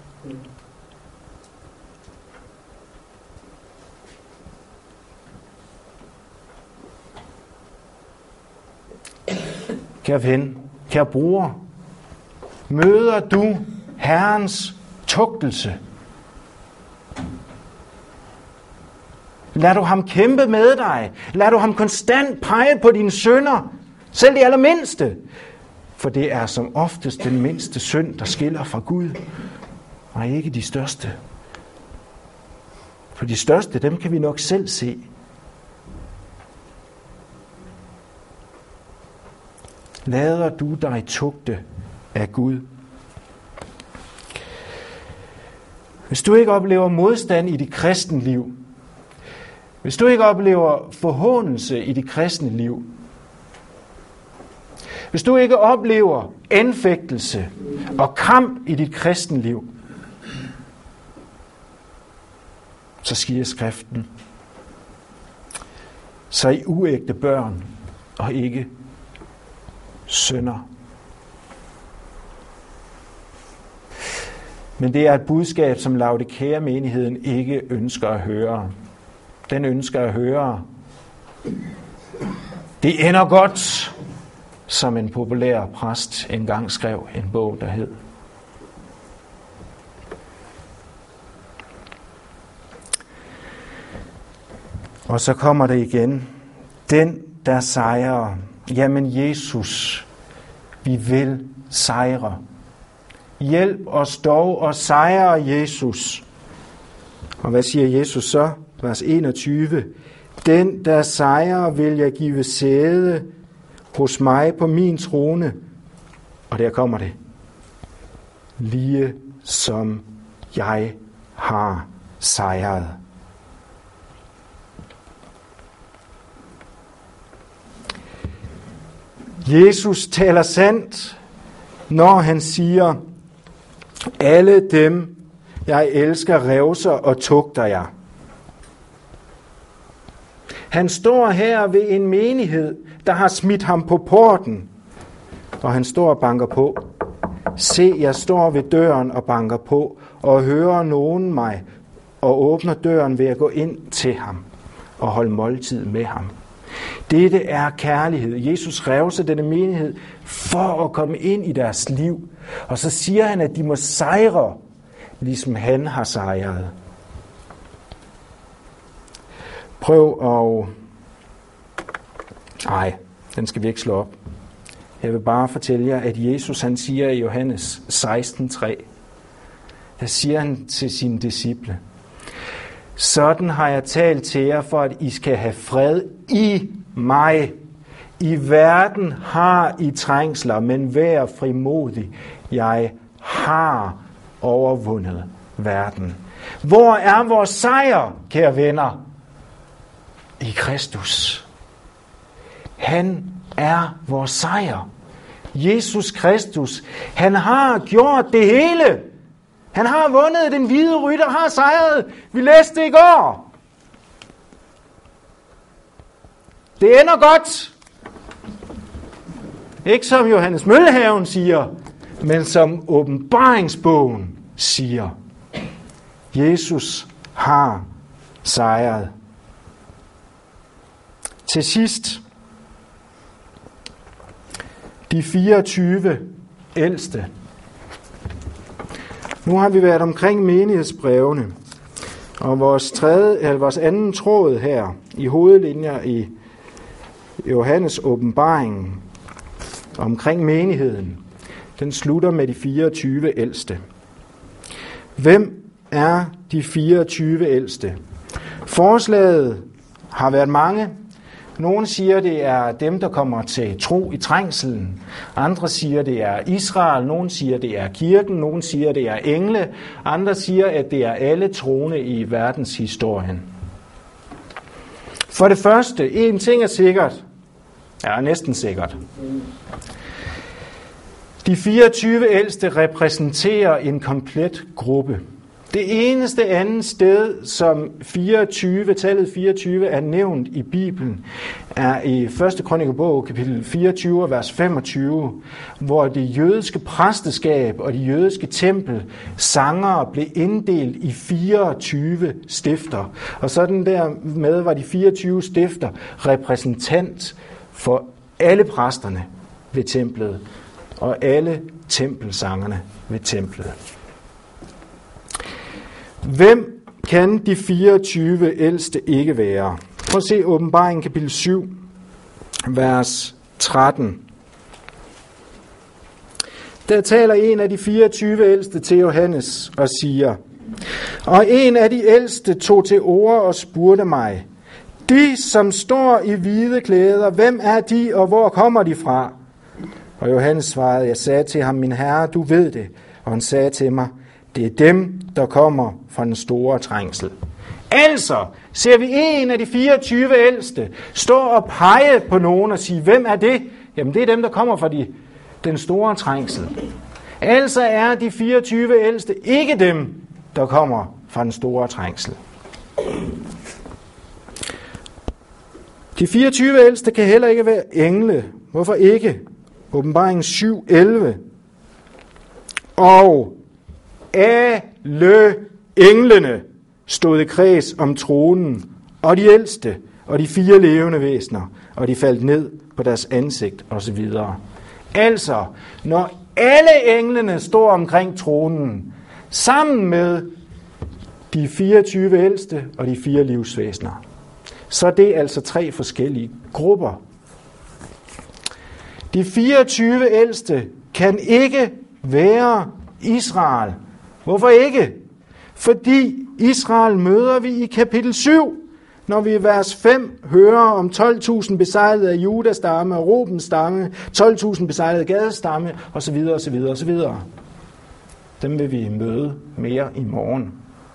Kære ven, kære bror, møder du Herrens tugtelse? Lad du ham kæmpe med dig. Lad du ham konstant pege på dine synder, selv de allermindste. For det er som oftest den mindste synd, der skiller fra Gud, og ikke de største. For de største, dem kan vi nok selv se. Lader du dig tugte af Gud? Hvis du ikke oplever modstand i dit kristne liv, hvis du ikke oplever forhånelse i dit kristne liv, hvis du ikke oplever anfægtelse og kamp i dit kristne liv, så siger skriften, så er I uægte børn og ikke sønner. Men det er et budskab, som Laodikea-menigheden ikke ønsker at høre. Den ønsker at høre, det ender godt, som en populær præst engang skrev en bog, der hed. Og så kommer det igen. Den, der sejrer. Jamen Jesus, vi vil sejre. Hjælp os dog at sejre, Jesus. Og hvad siger Jesus så? Vers 21. Den, der sejrer, vil jeg give sæde hos mig på min trone. Og der kommer det. Lige som jeg har sejret. Jesus taler sandt, når han siger, alle dem, jeg elsker, revser og tugter jeg. Han står her ved en menighed, der har smidt ham på porten, og han står og banker på. Se, jeg står ved døren og banker på, og hører nogen mig, og åbner døren ved at gå ind til ham og holde måltid med ham. Dette er kærlighed. Jesus revser denne menighed for at komme ind i deres liv. Og så siger han, at de må sejre, ligesom han har sejret. Prøv at... Nej, den skal vi ikke slå op. Jeg vil bare fortælle jer, at Jesus han siger i Johannes 16:3, der siger han til sine disciple, sådan har jeg talt til jer, for at I skal have fred i mig. I verden har I trængsler, men vær frimodig. Jeg har overvundet verden. Hvor er vores sejr, kære venner? I Kristus. Han er vores sejr. Jesus Kristus, han har gjort det hele. Han har vundet, den hvide rytter har sejret. Vi læste det i går. Det ender godt. Ikke som Johannes Møllehaven siger, men som åbenbaringsbogen siger. Jesus har sejret. Til sidst, de 24 ældste. Nu har vi været omkring menighedsbrevene, og vores anden tråd her i hovedlinjer i Johannes åbenbaringen omkring menigheden, den slutter med de 24 ældste. Hvem er de 24 ældste? Forslaget har været mange, Nogle siger, det er dem, der kommer til tro i trængslen. Andre siger, det er Israel. Nogle siger, det er kirken. Nogle siger, det er engle. Andre siger, at det er alle troende i verdenshistorien. For det første, en ting er sikkert. Ja, næsten sikkert. De 24 ældste repræsenterer en komplet gruppe. Det eneste andet sted, som tallet 24 er nævnt i Bibelen, er i 1. Krønikebog, kapitel 24, vers 25, hvor det jødiske præsteskab og det jødiske tempel sangere blev inddelt i 24 stifter. Og sådan dermed var de 24 stifter repræsentant for alle præsterne ved templet og alle tempelsangerne ved templet. Hvem kan de 24 ældste ikke være? Prøv at se Åbenbaringen kapitel 7, vers 13. Der taler en af de 24 ældste til Johannes og siger, og en af de ældste tog til orde og spurgte mig, de som står i hvide klæder, hvem er de, og hvor kommer de fra? Og Johannes svarede, jeg sagde til ham, min herre, du ved det. Og han sagde til mig, det er dem, der kommer fra den store trængsel. Altså ser vi en af de 24 ældste stå og pege på nogen og sige, hvem er det? Jamen det er dem, der kommer fra den store trængsel. Altså er de 24 ældste ikke dem, der kommer fra den store trængsel. De 24 ældste kan heller ikke være engle. Hvorfor ikke? Åbenbaringen 7:11. Og alle englene stod i kreds om tronen, og de ældste, og de 4 levende væsener, og de faldt ned på deres ansigt, osv. Altså, når alle englene står omkring tronen, sammen med de 24 ældste og de 4 livsvæsener, så er det altså 3 forskellige grupper. De 24 ældste kan ikke være Israel. Hvorfor ikke? Fordi Israel møder vi i kapitel 7, når vi i vers 5 hører om 12.000 besejlede af Judas stamme og Rubens stamme, 12.000 besejlede af Gades stamme, osv. osv. osv. Dem vil vi møde mere i morgen.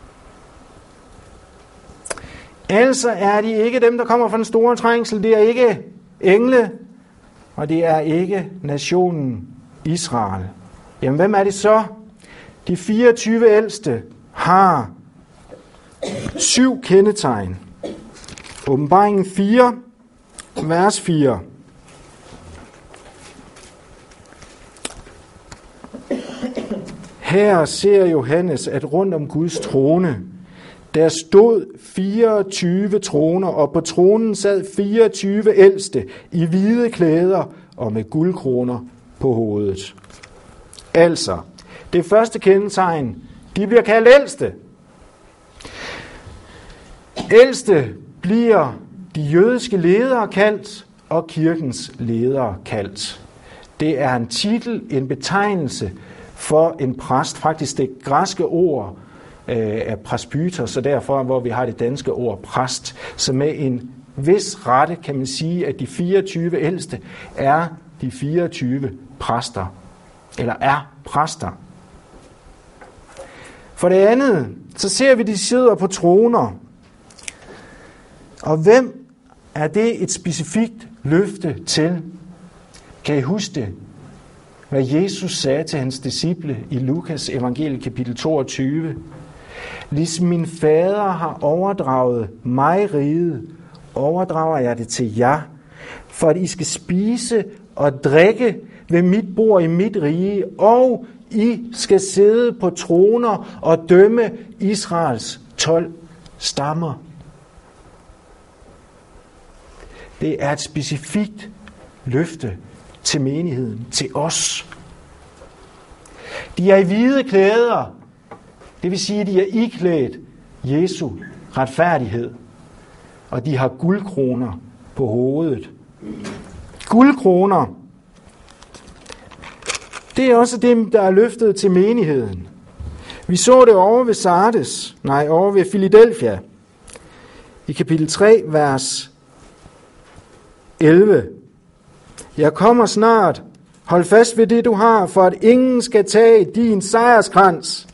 Altså er de ikke dem, der kommer fra den store trængsel. Det er ikke engle, og det er ikke nationen Israel. Jamen, hvem er det så? De 24 ældste har 7 kendetegn. Åbenbaringen 4, vers 4. Her ser Johannes, at rundt om Guds trone, der stod 24 troner, og på tronen sad 24 ældste i hvide klæder og med guldkroner på hovedet. Altså, det første kendetegn, de bliver kaldt ældste. Ældste bliver de jødiske ledere kaldt, og kirkens ledere kaldt. Det er en titel, en betegnelse for en præst. Faktisk det græske ord er presbyter, så derfor, hvor vi har det danske ord præst. Så med en vis rette kan man sige, at de 24 ældste er de 24 præster, eller er præster. For det andet, så ser vi, at de sidder på troner. Og hvem er det et specifikt løfte til? Kan I huske det? Hvad Jesus sagde til hans disciple i Lukas evangelie kapitel 22. Ligesom min fader har overdraget mig riget, overdrager jeg det til jer, for at I skal spise og drikke ved mit bord i mit rige, og I skal sidde på troner og dømme Israels 12 stammer. Det er et specifikt løfte til menigheden, til os. De er i hvide klæder, det vil sige, at de er iklædt Jesu retfærdighed, og de har guldkroner på hovedet. Guldkroner, det er også dem, der er løftet til menigheden. Vi så det over ved Philadelphia, i kapitel 3, vers 11. Jeg kommer snart. Hold fast ved det, du har, for at ingen skal tage din sejrskrans.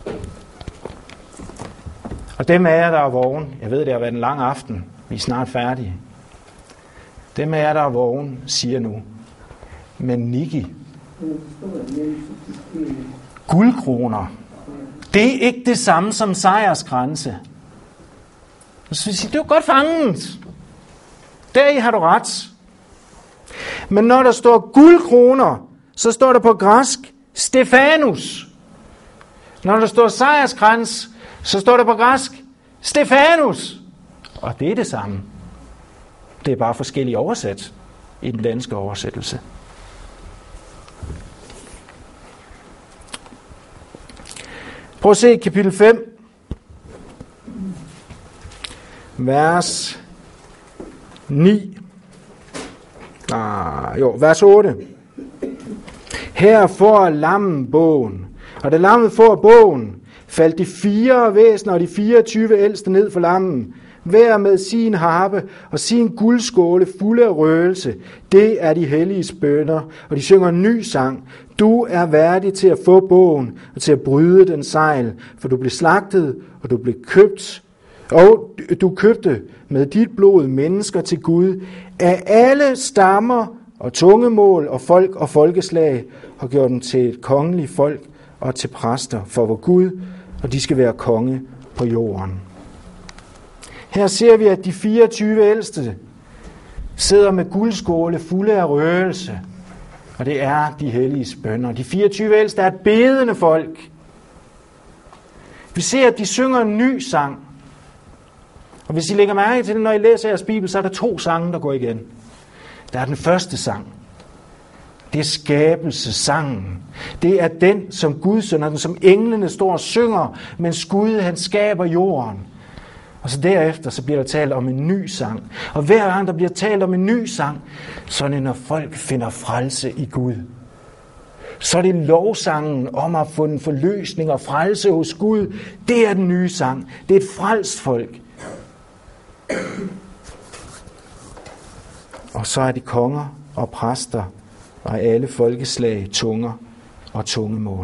Og dem af jer, der er vågen, jeg ved, det har været en lang aften, vi er snart færdige. Dem af jer, der er vågen, siger nu, men Niki, guldkroner, det er ikke det samme som sejrskranse. Så siger, det er jo godt fanget. Deri har du ret. Men når der står guldkroner, så står der på græsk Stefanus. Når der står sejrskrans, så står der på græsk Stefanus. Og det er det samme. Det er bare forskellige oversæt i den danske oversættelse. Prøv at se kapitel 5, vers 9. Vers 8. Her får lammet bogen, og da lammet får bogen, faldt de 4 væsener og de 24 ældste ned for lammet, hver med sin harpe og sin guldskåle fulde af røgelse. Det er de helliges bønner, og de synger en ny sang. Du er værdig til at få bogen og til at bryde den sejl, for du blev slagtet, og du blev købt, og du købte med dit blod mennesker til Gud af alle stammer og tungemål og folk og folkeslag, og gjorde dem til et kongeligt folk og til præster for vor Gud, og de skal være konge på jorden. Her ser vi, at de 24 ældste sidder med guldskåle fulde af røgelse, og det er de helliges bønner. De 24 ældste er et bedende folk. Vi ser, at de synger en ny sang. Og hvis I lægger mærke til det, når I læser jeres bibel, så er der 2 sange, der går igen. Der er den første sang. Det er skabelsessangen. Det er den, som Gud synger, den som englene står og synger, mens Gud han skaber jorden. Og så derefter så bliver der talt om en ny sang. Og hver gang der bliver talt om en ny sang, så er det, når folk finder frelse i Gud. Så er det lovsangen om at få en forløsning og frelse hos Gud. Det er den nye sang. Det er et frelst folk. Og så er det konger og præster og alle folkeslag, tunger og tungemål.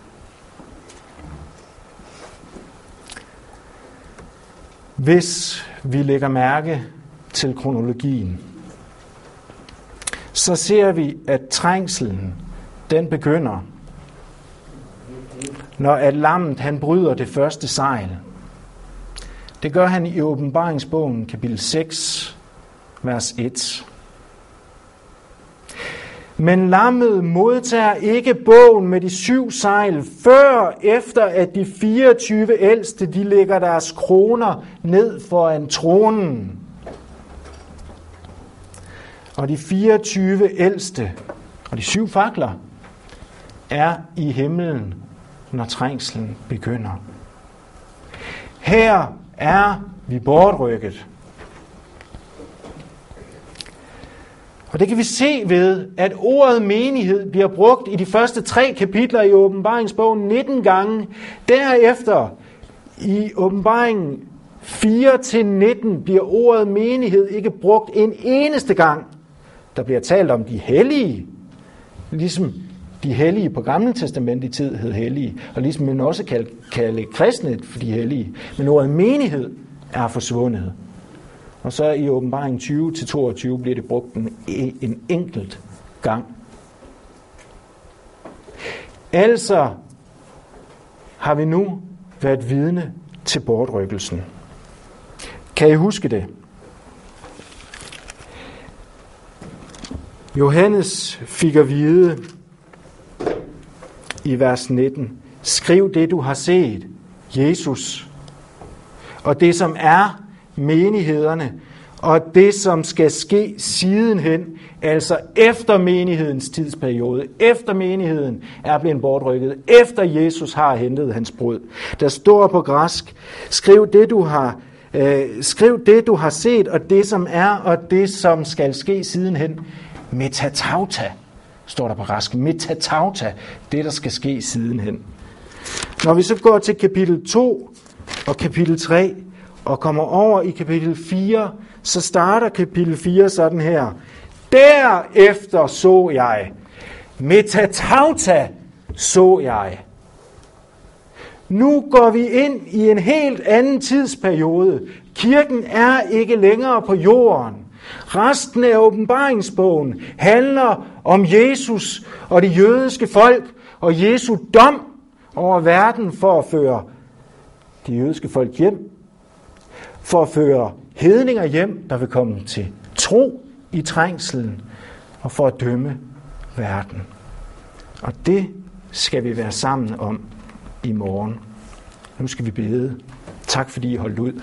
Hvis vi lægger mærke til kronologien, så ser vi, at trængslen, den begynder, når at lammet han bryder det første sejl. Det gør han i Åbenbaringsbogen, kapitel 6, vers 1. Men lammet modtager ikke bogen med de 7 sejl, før efter at de 24 ældste, de lægger deres kroner ned foran tronen. Og de 24 ældste og de 7 fakler er i himlen, når trængslen begynder. Her er vi bortrykket. Og det kan vi se ved, at ordet menighed bliver brugt i de første 3 kapitler i Åbenbaringsbogen 19 gange. Derefter i Åbenbaringen 4-19 bliver ordet menighed ikke brugt en eneste gang. Der bliver talt om de hellige, ligesom de hellige på Gamle Testament i tid hed hellige, og ligesom man også kalde kristne for de hellige. Men ordet menighed er forsvundet. Og så i Åbenbaringen 20-22 bliver det brugt en enkelt gang. Altså har vi nu været vidne til bortrykkelsen. Kan I huske det? Johannes fik at vide i vers 19, skriv det du har set, Jesus, og det som er menighederne, og det som skal ske sidenhen, altså efter menighedens tidsperiode, efter menigheden er blevet bortrykket, efter Jesus har hentet hans brød. Der står på græsk, skriv det du har set, og det som er, og det som skal ske sidenhen. Metatauta, står der på græsk. Metatauta, det der skal ske sidenhen. Når vi så går til kapitel 2 og kapitel 3, og kommer over i kapitel 4, så starter kapitel 4 sådan her. Derefter så jeg, metatauta så jeg. Nu går vi ind i en helt anden tidsperiode. Kirken er ikke længere på jorden. Resten af åbenbaringsbogen handler om Jesus og det jødiske folk og Jesu dom over verden for at føre det jødiske folk hjem, for at føre hedninger hjem, der vil komme til tro i trængslen, og for at dømme verden. Og det skal vi være sammen om i morgen. Nu skal vi bede. Tak fordi I holdt ud.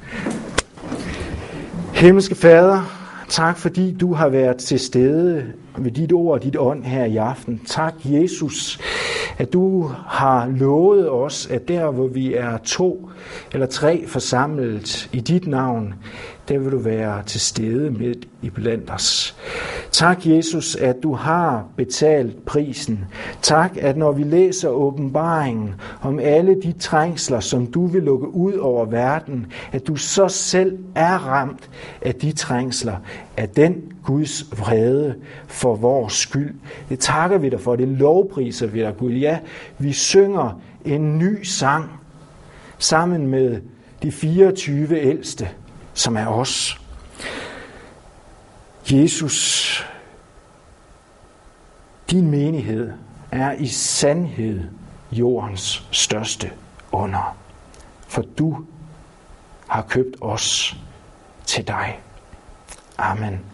Himmelske Fader, tak fordi du har været til stede ved dit ord og dit ånd her i aften. Tak Jesus, at du har lovet os, at der hvor vi er 2 eller 3 forsamlet i dit navn, der vil du være til stede midt i blandt os. Tak Jesus, at du har betalt prisen. Tak, at når vi læser åbenbaringen om alle de trængsler, som du vil lukke ud over verden, at du så selv er ramt af de trængsler, af den Guds vrede for vores skyld. Det takker vi dig for, det lovpriser vi dig, Gud. Ja, vi synger en ny sang sammen med de 24 ældste, som er os. Jesus, din menighed er i sandhed jordens største under, for du har købt os til dig. Amen.